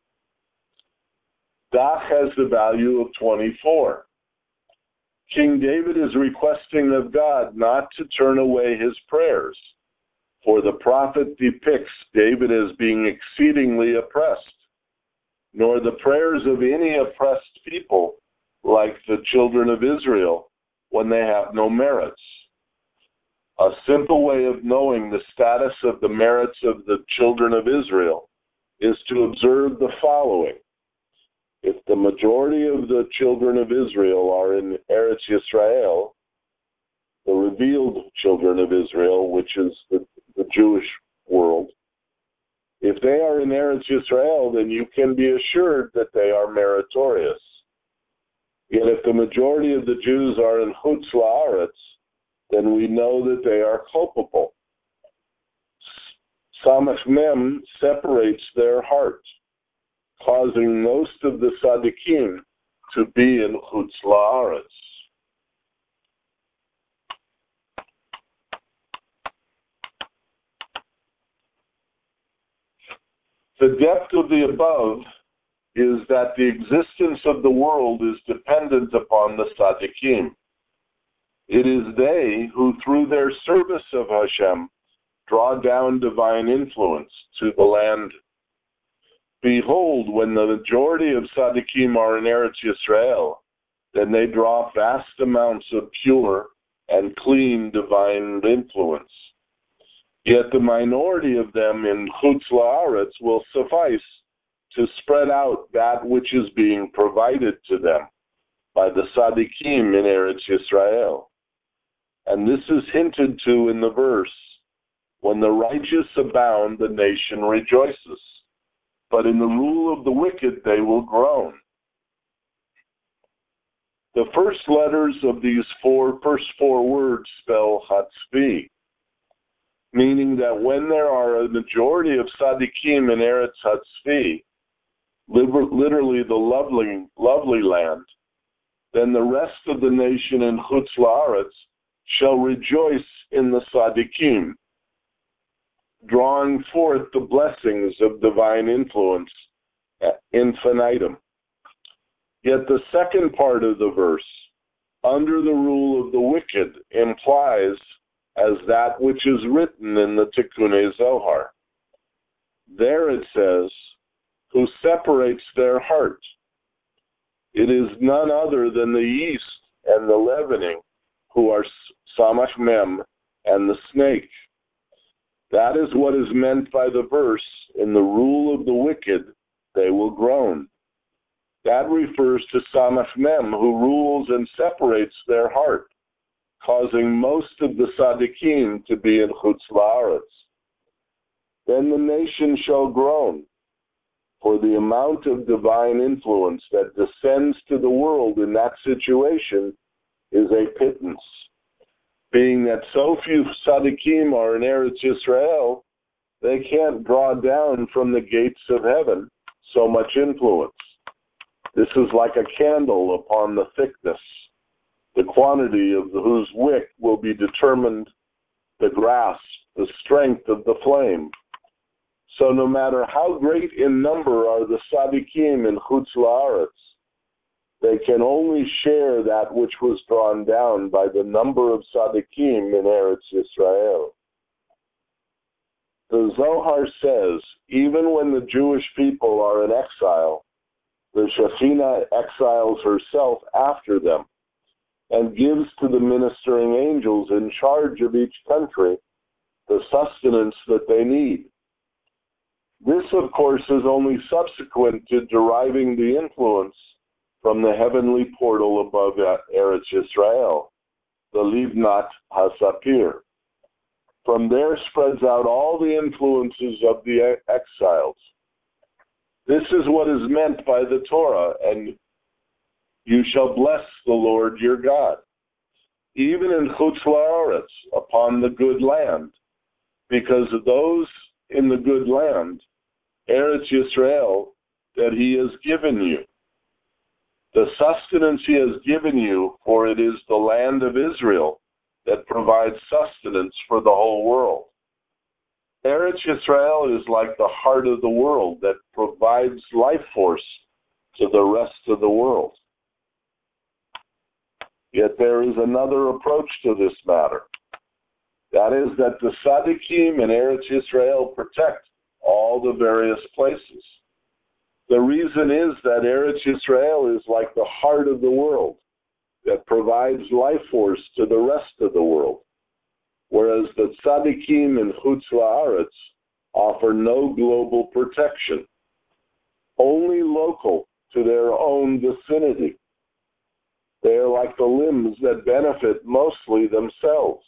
Dach has the value of 24. King David is requesting of God not to turn away his prayers, for the prophet depicts David as being exceedingly oppressed, nor the prayers of any oppressed people like the children of Israel when they have no merits. A simple way of knowing the status of the merits of the children of Israel is to observe the following. If the majority of the children of Israel are in Eretz Yisrael, the revealed children of Israel, which is the Jewish world, if they are in Eretz Yisrael, then you can be assured that they are meritorious. Yet if the majority of the Jews are in Chutz La'aretz, then we know that they are culpable. Samach Mem separates their heart, causing most of the Tzadikim to be in Chutz La'aretz. The depth of the above is that the existence of the world is dependent upon the Tzadikim. It is they who, through their service of Hashem, draw down divine influence to the land. Behold, when the majority of Tzadikim are in Eretz Yisrael, then they draw vast amounts of pure and clean divine influence. Yet the minority of them in Chutz La'aretz will suffice to spread out that which is being provided to them by the Tzadikim in Eretz Yisrael. And this is hinted to in the verse, "When the righteous abound, the nation rejoices." but in the rule of the wicked they will groan. The first letters of these first four words spell Hatzvi, meaning that when there are a majority of Tzaddikim in Eretz Hatzvi, literally the lovely land, then the rest of the nation in Chutz La'aretz shall rejoice in the Tzaddikim, drawing forth the blessings of divine influence ad infinitum. Yet the second part of the verse, under the rule of the wicked, implies as that which is written in the Tikkunei Zohar. There it says, who separates their heart. It is none other than the yeast and the leavening, who are Samach Mem and the snake. That is what is meant by the verse, in the rule of the wicked they will groan. That refers to Samach Mem, who rules and separates their heart, causing most of the Tzaddikim to be in Chutz La'aretz. Then the nation shall groan, for the amount of divine influence that descends to the world in that situation is a pittance. Being that so few Tzaddikim are in Eretz Yisrael, they can't draw down from the gates of heaven so much influence. This is like a candle upon the thickness. The quantity of whose wick will be determined the grasp, the strength of the flame. So no matter how great in number are the Tzaddikim in Chutz La'aretz, they can only share that which was drawn down by the number of Tzaddikim in Eretz Yisrael. The Zohar says, even when the Jewish people are in exile, the Shekhinah exiles herself after them and gives to the ministering angels in charge of each country the sustenance that they need. This, of course, is only subsequent to deriving the influence from the heavenly portal above Eretz Yisrael, the Livnat HaSapir. From there spreads out all the influences of the exiles. This is what is meant by the Torah, and you shall bless the Lord your God, even in Chutz La'aretz, upon the good land, because of those in the good land, Eretz Yisrael, that he has given you. The sustenance he has given you, for it is the land of Israel that provides sustenance for the whole world. Eretz Yisrael is like the heart of the world that provides life force to the rest of the world. Yet there is another approach to this matter. That is that the Tzaddikim in Eretz Yisrael protect all the various places. The reason is that Eretz Yisrael is like the heart of the world that provides life force to the rest of the world, whereas the Tzaddikim in Chutz La'aretz offer no global protection, only local to their own vicinity. They are like the limbs that benefit mostly themselves.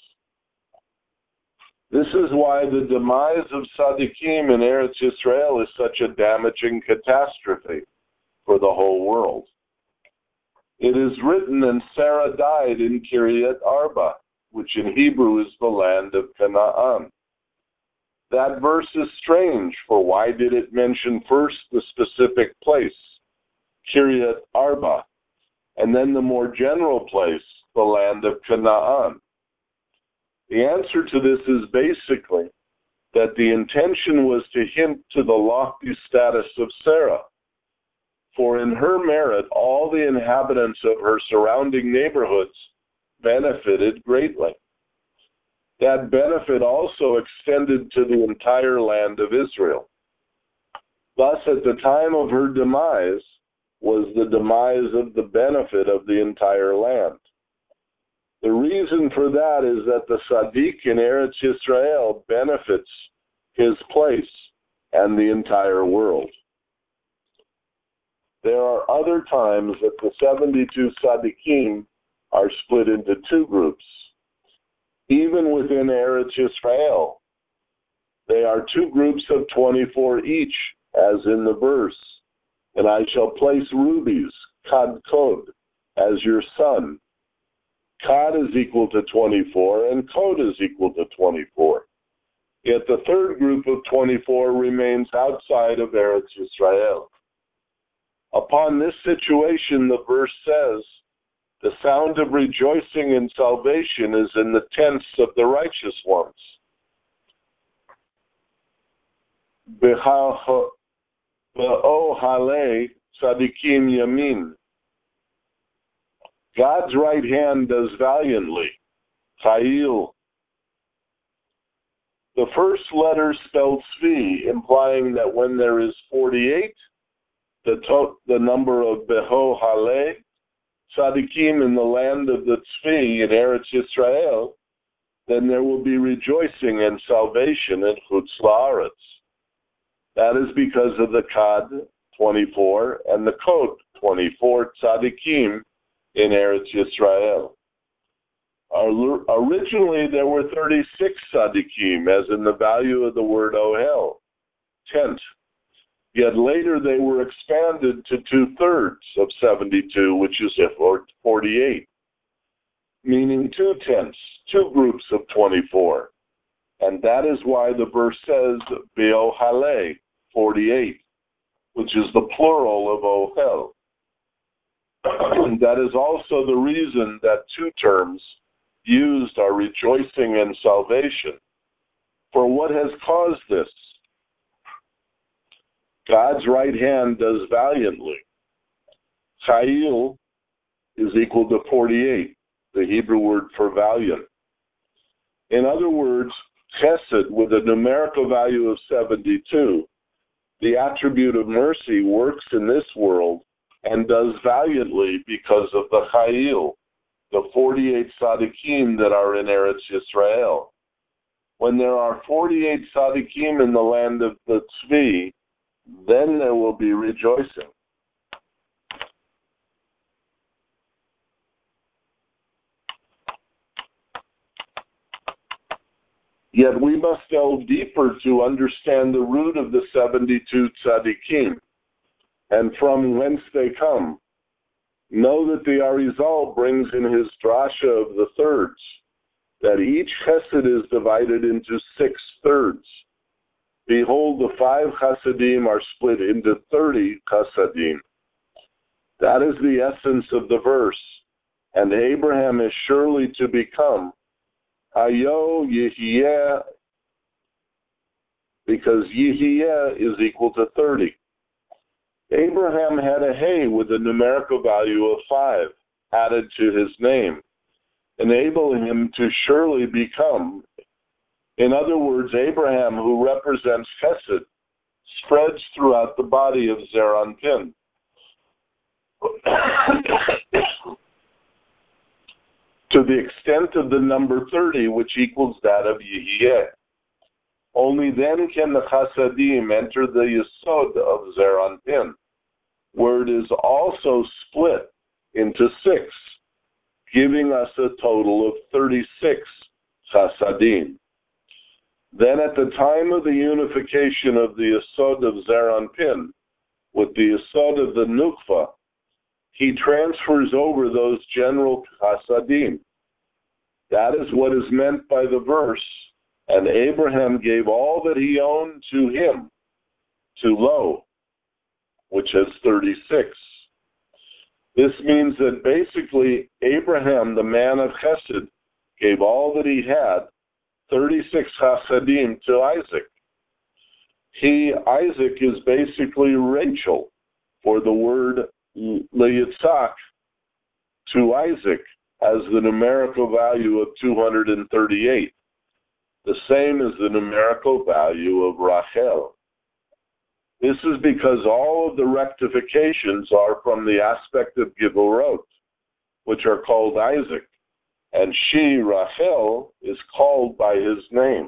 This is why the demise of Tzaddikim in Eretz Yisrael is such a damaging catastrophe for the whole world. It is written, and Sarah died in Kiryat Arba, which in Hebrew is the land of Canaan. That verse is strange, for why did it mention first the specific place, Kiryat Arba, and then the more general place, the land of Canaan? The answer to this is basically that the intention was to hint to the lofty status of Sarah, for in her merit all the inhabitants of her surrounding neighborhoods benefited greatly. That benefit also extended to the entire land of Israel. Thus, at the time of her demise was the demise of the benefit of the entire land. The reason for that is that the Tzaddik in Eretz Yisrael benefits his place and the entire world. There are other times that the 72 Tzaddikim are split into two groups. Even within Eretz Yisrael, they are two groups of 24 each, as in the verse, and I shall place rubies, Kad Kod, as your son. Kad is equal to 24, and Kod is equal to 24. Yet the third group of 24 remains outside of Eretz Yisrael. Upon this situation, the verse says, the sound of rejoicing and salvation is in the tents of the righteous ones. Be'ohale tzadikim yamin. God's right hand does valiantly. Chayil. The first letter spelled Tzvi, implying that when there is 48, the number of Be'ohale tzadikim in the land of the Tzvi in Eretz Yisrael, then there will be rejoicing and salvation in Chutz La'aretz. That is because of the Kad 24 and the Kod 24 tzadikim in Eretz Yisrael. Originally, there were 36 tzadikim, as in the value of the word ohel, tent. Yet later they were expanded to 2/3 of 72, which is 48, meaning 2 tents, 2 groups of 24. And that is why the verse says Be'ohale, 48, which is the plural of ohel. That is also the reason that 2 terms used are rejoicing and salvation. For what has caused this? God's right hand does valiantly. Chayil is equal to 48, the Hebrew word for valiant. In other words, chesed, with a numerical value of 72, the attribute of mercy works in this world and does valiantly because of the Chayil, the 48 tzadikim that are in Eretz Yisrael. When there are 48 tzadikim in the land of the Tzvi, then there will be rejoicing. Yet we must delve deeper to understand the root of the 72 tzadikim and from whence they come. Know that the Arizal brings in his drasha of the thirds that each chesed is divided into 6 thirds. Behold, the 5 chasadim are split into 30 chasadim. That is the essence of the verse. And Abraham is surely to become Hayo Yehieh, because Yehieh is equal to 30. Abraham had a hay with a numerical value of 5 added to his name, enabling him to surely become. In other words, Abraham, who represents Chesed, spreads throughout the body of Zeranpin. To the extent of the number 30, which equals that of Yehieh. Only then can the Chasadim enter the Yesod of Zeranpin, where it is also split into 6, giving us a total of 36 Chasadim. Then at the time of the unification of the Yesod of Zeranpin with the Yesod of the Nukva, he transfers over those general Chasadim. That is what is meant by the verse, and Abraham gave all that he owned to him, to Lo, which has 36. This means that basically Abraham, the man of Chesed, gave all that he had, 36 Chasadim, to Isaac. Isaac, is basically Rachel, for the word Leyitzhak to Isaac as the numerical value of 238, the same as the numerical value of Rachel. This is because all of the rectifications are from the aspect of Givorot, which are called Isaac, and she, Rachel, is called by his name.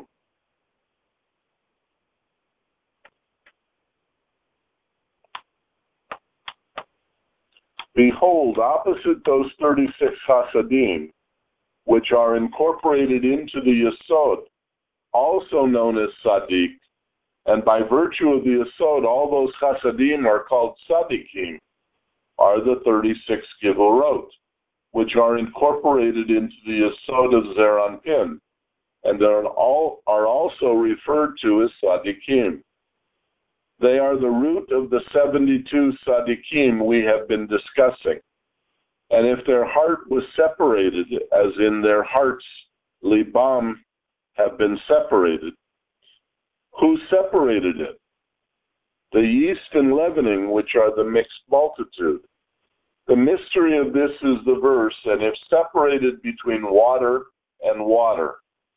Behold, opposite those 36 Chasadim, which are incorporated into the Yesod, also known as Sadiq, And by virtue of the Yesod, all those Chasadim are called Tzadikim, are the 36 Givorot, which are incorporated into the Yesod of Zeir Anpin, and are also referred to as Tzadikim. They are the root of the 72 Tzadikim we have been discussing. And if their heart was separated, as in their hearts, Libam, have been separated, who separated it? The yeast and leavening, which are the mixed multitude. The mystery of this is the verse, and if separated between water and water.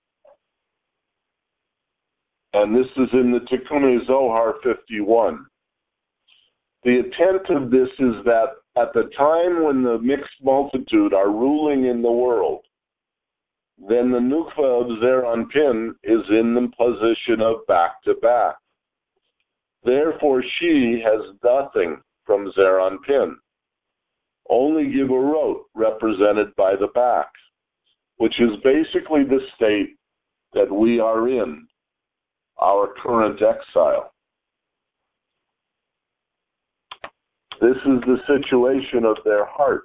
And this is in the Tikkun Zohar 51. The intent of this is that at the time when the mixed multitude are ruling in the world, then the Nukva of Zeir Anpin is in the position of back-to-back. Therefore, she has nothing from Zeir Anpin, only Givorot represented by the back, which is basically the state that we are in, our current exile. This is the situation of their heart.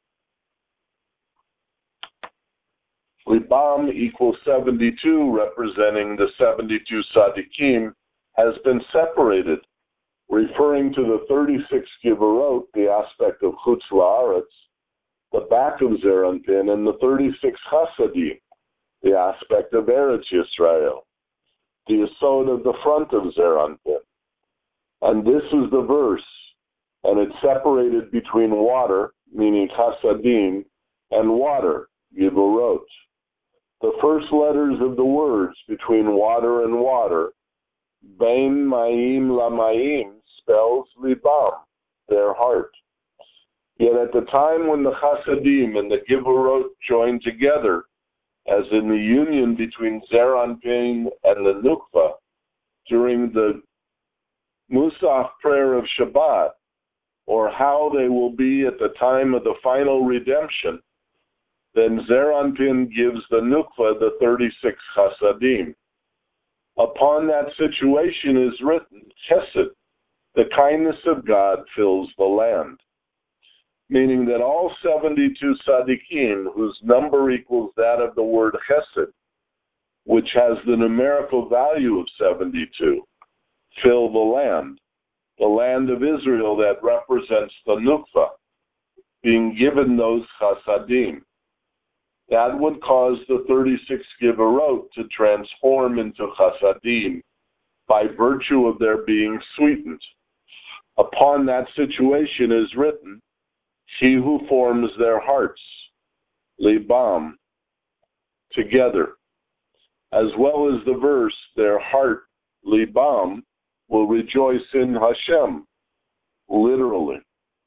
Libam equals 72, representing the 72 Tzadikim, has been separated, referring to the 36 Givorot, the aspect of Chutz La'aretz, the back of Zeir Anpin, and the 36 Chasadim, the aspect of Eretz Yisrael, the Yesod of the front of Zeir Anpin. And this is the verse, and it's separated between water, meaning Chasadim, and water, Givorot. The first letters of the words between water and water, Bein Mayim Lamayim, spells Libam, their heart. Yet at the time when the Chasadim and the Givorot join together, as in the union between Zeir Anpin and the Nukva, during the Musaf prayer of Shabbat, or how they will be at the time of the final redemption, then Zeir Anpin gives the Nukva the 36 Chasadim. Upon that situation is written, Chesed, the kindness of God fills the land. Meaning that all 72 Tzadikim, whose number equals that of the word Chesed, which has the numerical value of 72, fill the land of Israel that represents the Nukva, being given those Chasadim. That would cause the 36 Givorot to transform into Chasadim by virtue of their being sweetened. Upon that situation is written, He who forms their hearts, Libam, together, as well as the verse, their heart, Libam, will rejoice in Hashem, literally.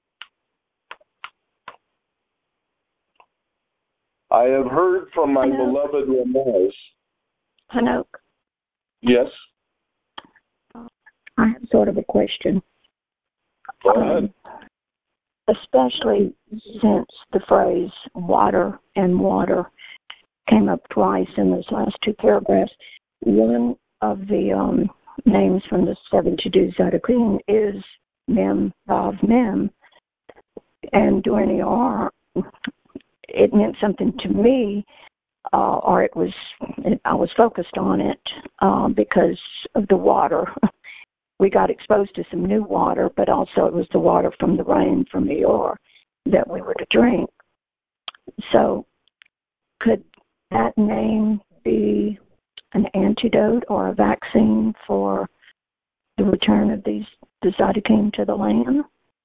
I have heard from my beloved Ramaz. Hanok. Yes? I have sort of a question. Go ahead. Especially since the phrase water and water came up twice in those last two paragraphs. One of the names from the 72 Tzadikim is Mem Vav Mem, and during the R, it meant something to me, or I was focused on it because of the water. We got exposed to some new water, but also it was the water from the rain from Eor that we were to drink. So could that name be an antidote or a vaccine for the return of the Tzadikim to the land?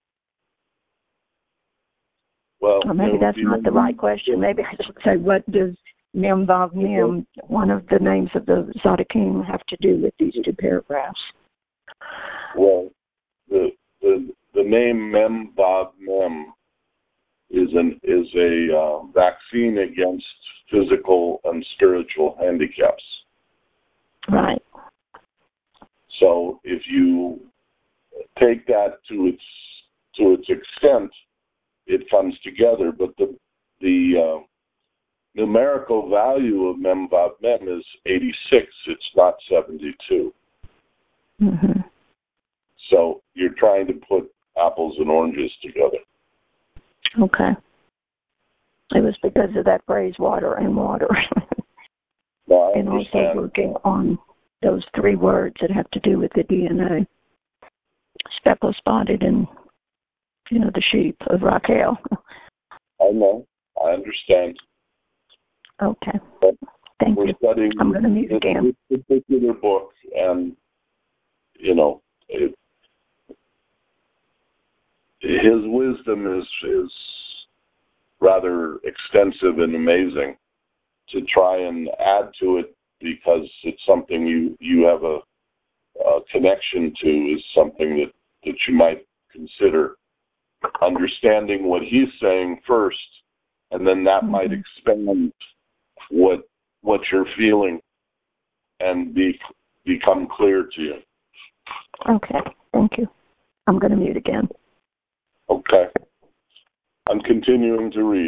Well, or maybe that's not the right question. Maybe I should say, what does Mem Vav Mem, one of the names of the Tzadikim, have to do with these two paragraphs? Well, the name Mem Vav Mem is a vaccine against physical and spiritual handicaps. Right. So if you take that to its extent, it comes together. But the numerical value of Mem Vav Mem is 86. It's not 72. Mm-hmm. So you're trying to put apples and oranges together. Okay. It was because of that phrase, water and water. No, I and understand. also working on those 3 words that have to do with the DNA. Speckled, spotted, and, the sheep of Raquel. I know. I understand. Okay. But Thank we're you. studying I'm going to mute again. this particular book, and, his wisdom is rather extensive and amazing. To try and add to it because it's something you have a connection to is something that you might consider understanding what he's saying first, and then that might expand what you're feeling and become clear to you. Okay, thank you. I'm going to mute again. Okay. I'm continuing to read.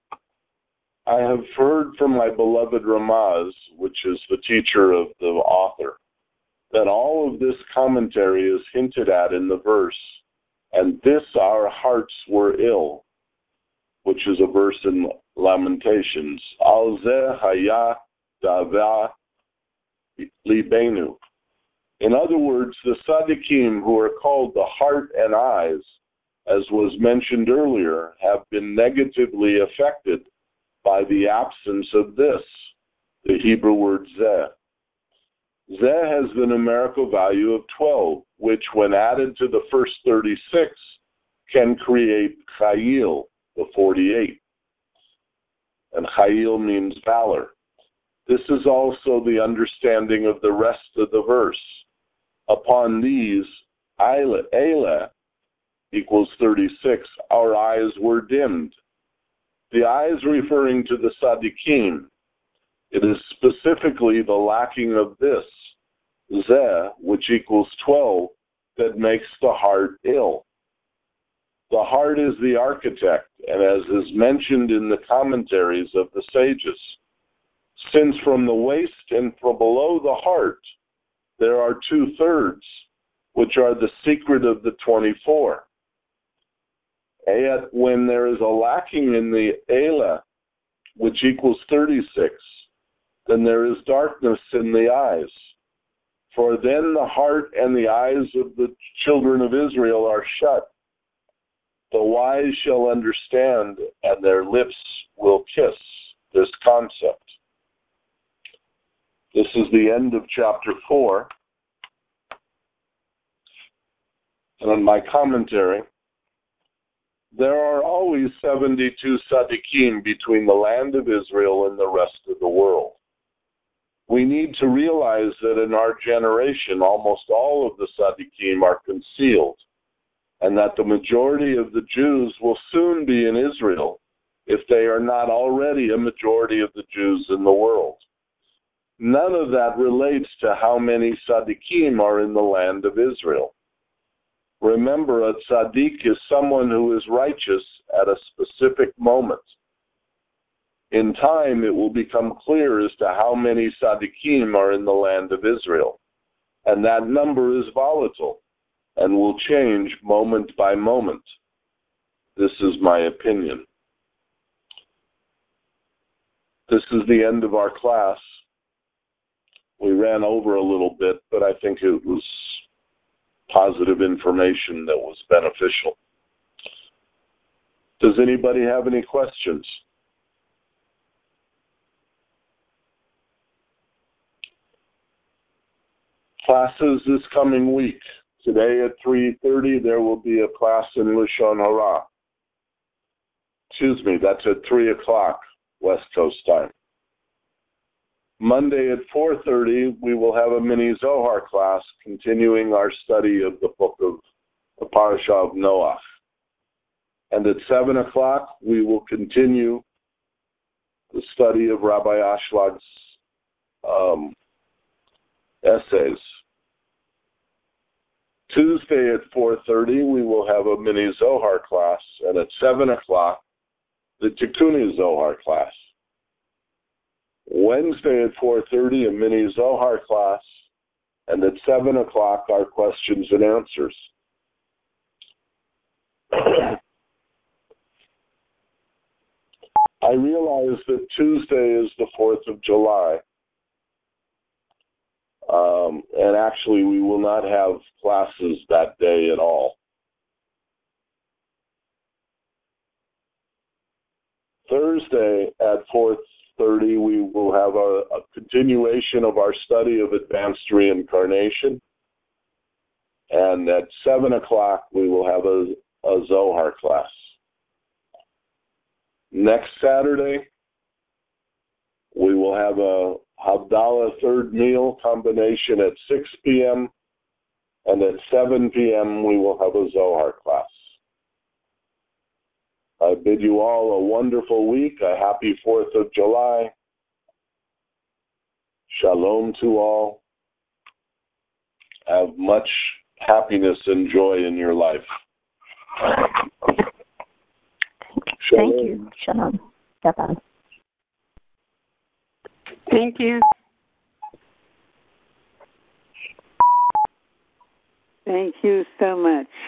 I have heard from my beloved Ramaz, which is the teacher of the author, that all of this commentary is hinted at in the verse, and this our hearts were ill, which is a verse in Lamentations. Al zeh haya dava libenu. In other words, the tzaddikim, who are called the heart and eyes, as was mentioned earlier, have been negatively affected by the absence of this, the Hebrew word zeh. Zeh has the numerical value of 12, which when added to the first 36 can create chayil, the 48. And chayil means valor. This is also the understanding of the rest of the verse. Upon these, Eile equals 36, our eyes were dimmed. The eyes referring to the tzaddikim. It is specifically the lacking of this, zeh, which equals 12, that makes the heart ill. The heart is the architect, and as is mentioned in the commentaries of the sages, since from the waist and from below the heart there are 2/3, which are the secret of the 24. And when there is a lacking in the Eila, which equals 36, then there is darkness in the eyes. For then the heart and the eyes of the children of Israel are shut. The wise shall understand, and their lips will kiss this concept. This is the end of chapter 4. And in my commentary, there are always 72 tzaddikim between the land of Israel and the rest of the world. We need to realize that in our generation, almost all of the tzaddikim are concealed, and that the majority of the Jews will soon be in Israel if they are not already a majority of the Jews in the world. None of that relates to how many tzaddikim are in the land of Israel. Remember, a tzaddik is someone who is righteous at a specific moment. In time, it will become clear as to how many tzaddikim are in the land of Israel, and that number is volatile and will change moment by moment. This is my opinion. This is the end of our class. We ran over a little bit, but I think it was positive information that was beneficial. Does anybody have any questions? Classes this coming week. Today at 3:30 there will be a class in Lashon Hara. That's at 3 o'clock West Coast time. Monday at 4:30 we will have a mini Zohar class continuing our study of the book of the Parashah of Noach. And at 7 o'clock we will continue the study of Rabbi Ashlad's essays. Tuesday at 4:30 we will have a mini Zohar class, and at 7 o'clock the Tikkuni Zohar class. Wednesday at 4:30 a mini Zohar class, And at 7 o'clock, our questions and answers. I realize that Tuesday is the 4th of July. And actually, we will not have classes that day at all. Thursday at 4:30, we will have a continuation of our study of advanced reincarnation. And at 7 o'clock, we will have a Zohar class. Next Saturday, we will have a Havdalah third meal combination at 6 p.m. And at 7 p.m., we will have a Zohar class. I bid you all a wonderful week, a happy 4th of July. Shalom to all. Have much happiness and joy in your life. Thank you. Shalom. Bye-bye. Thank you. Thank you so much.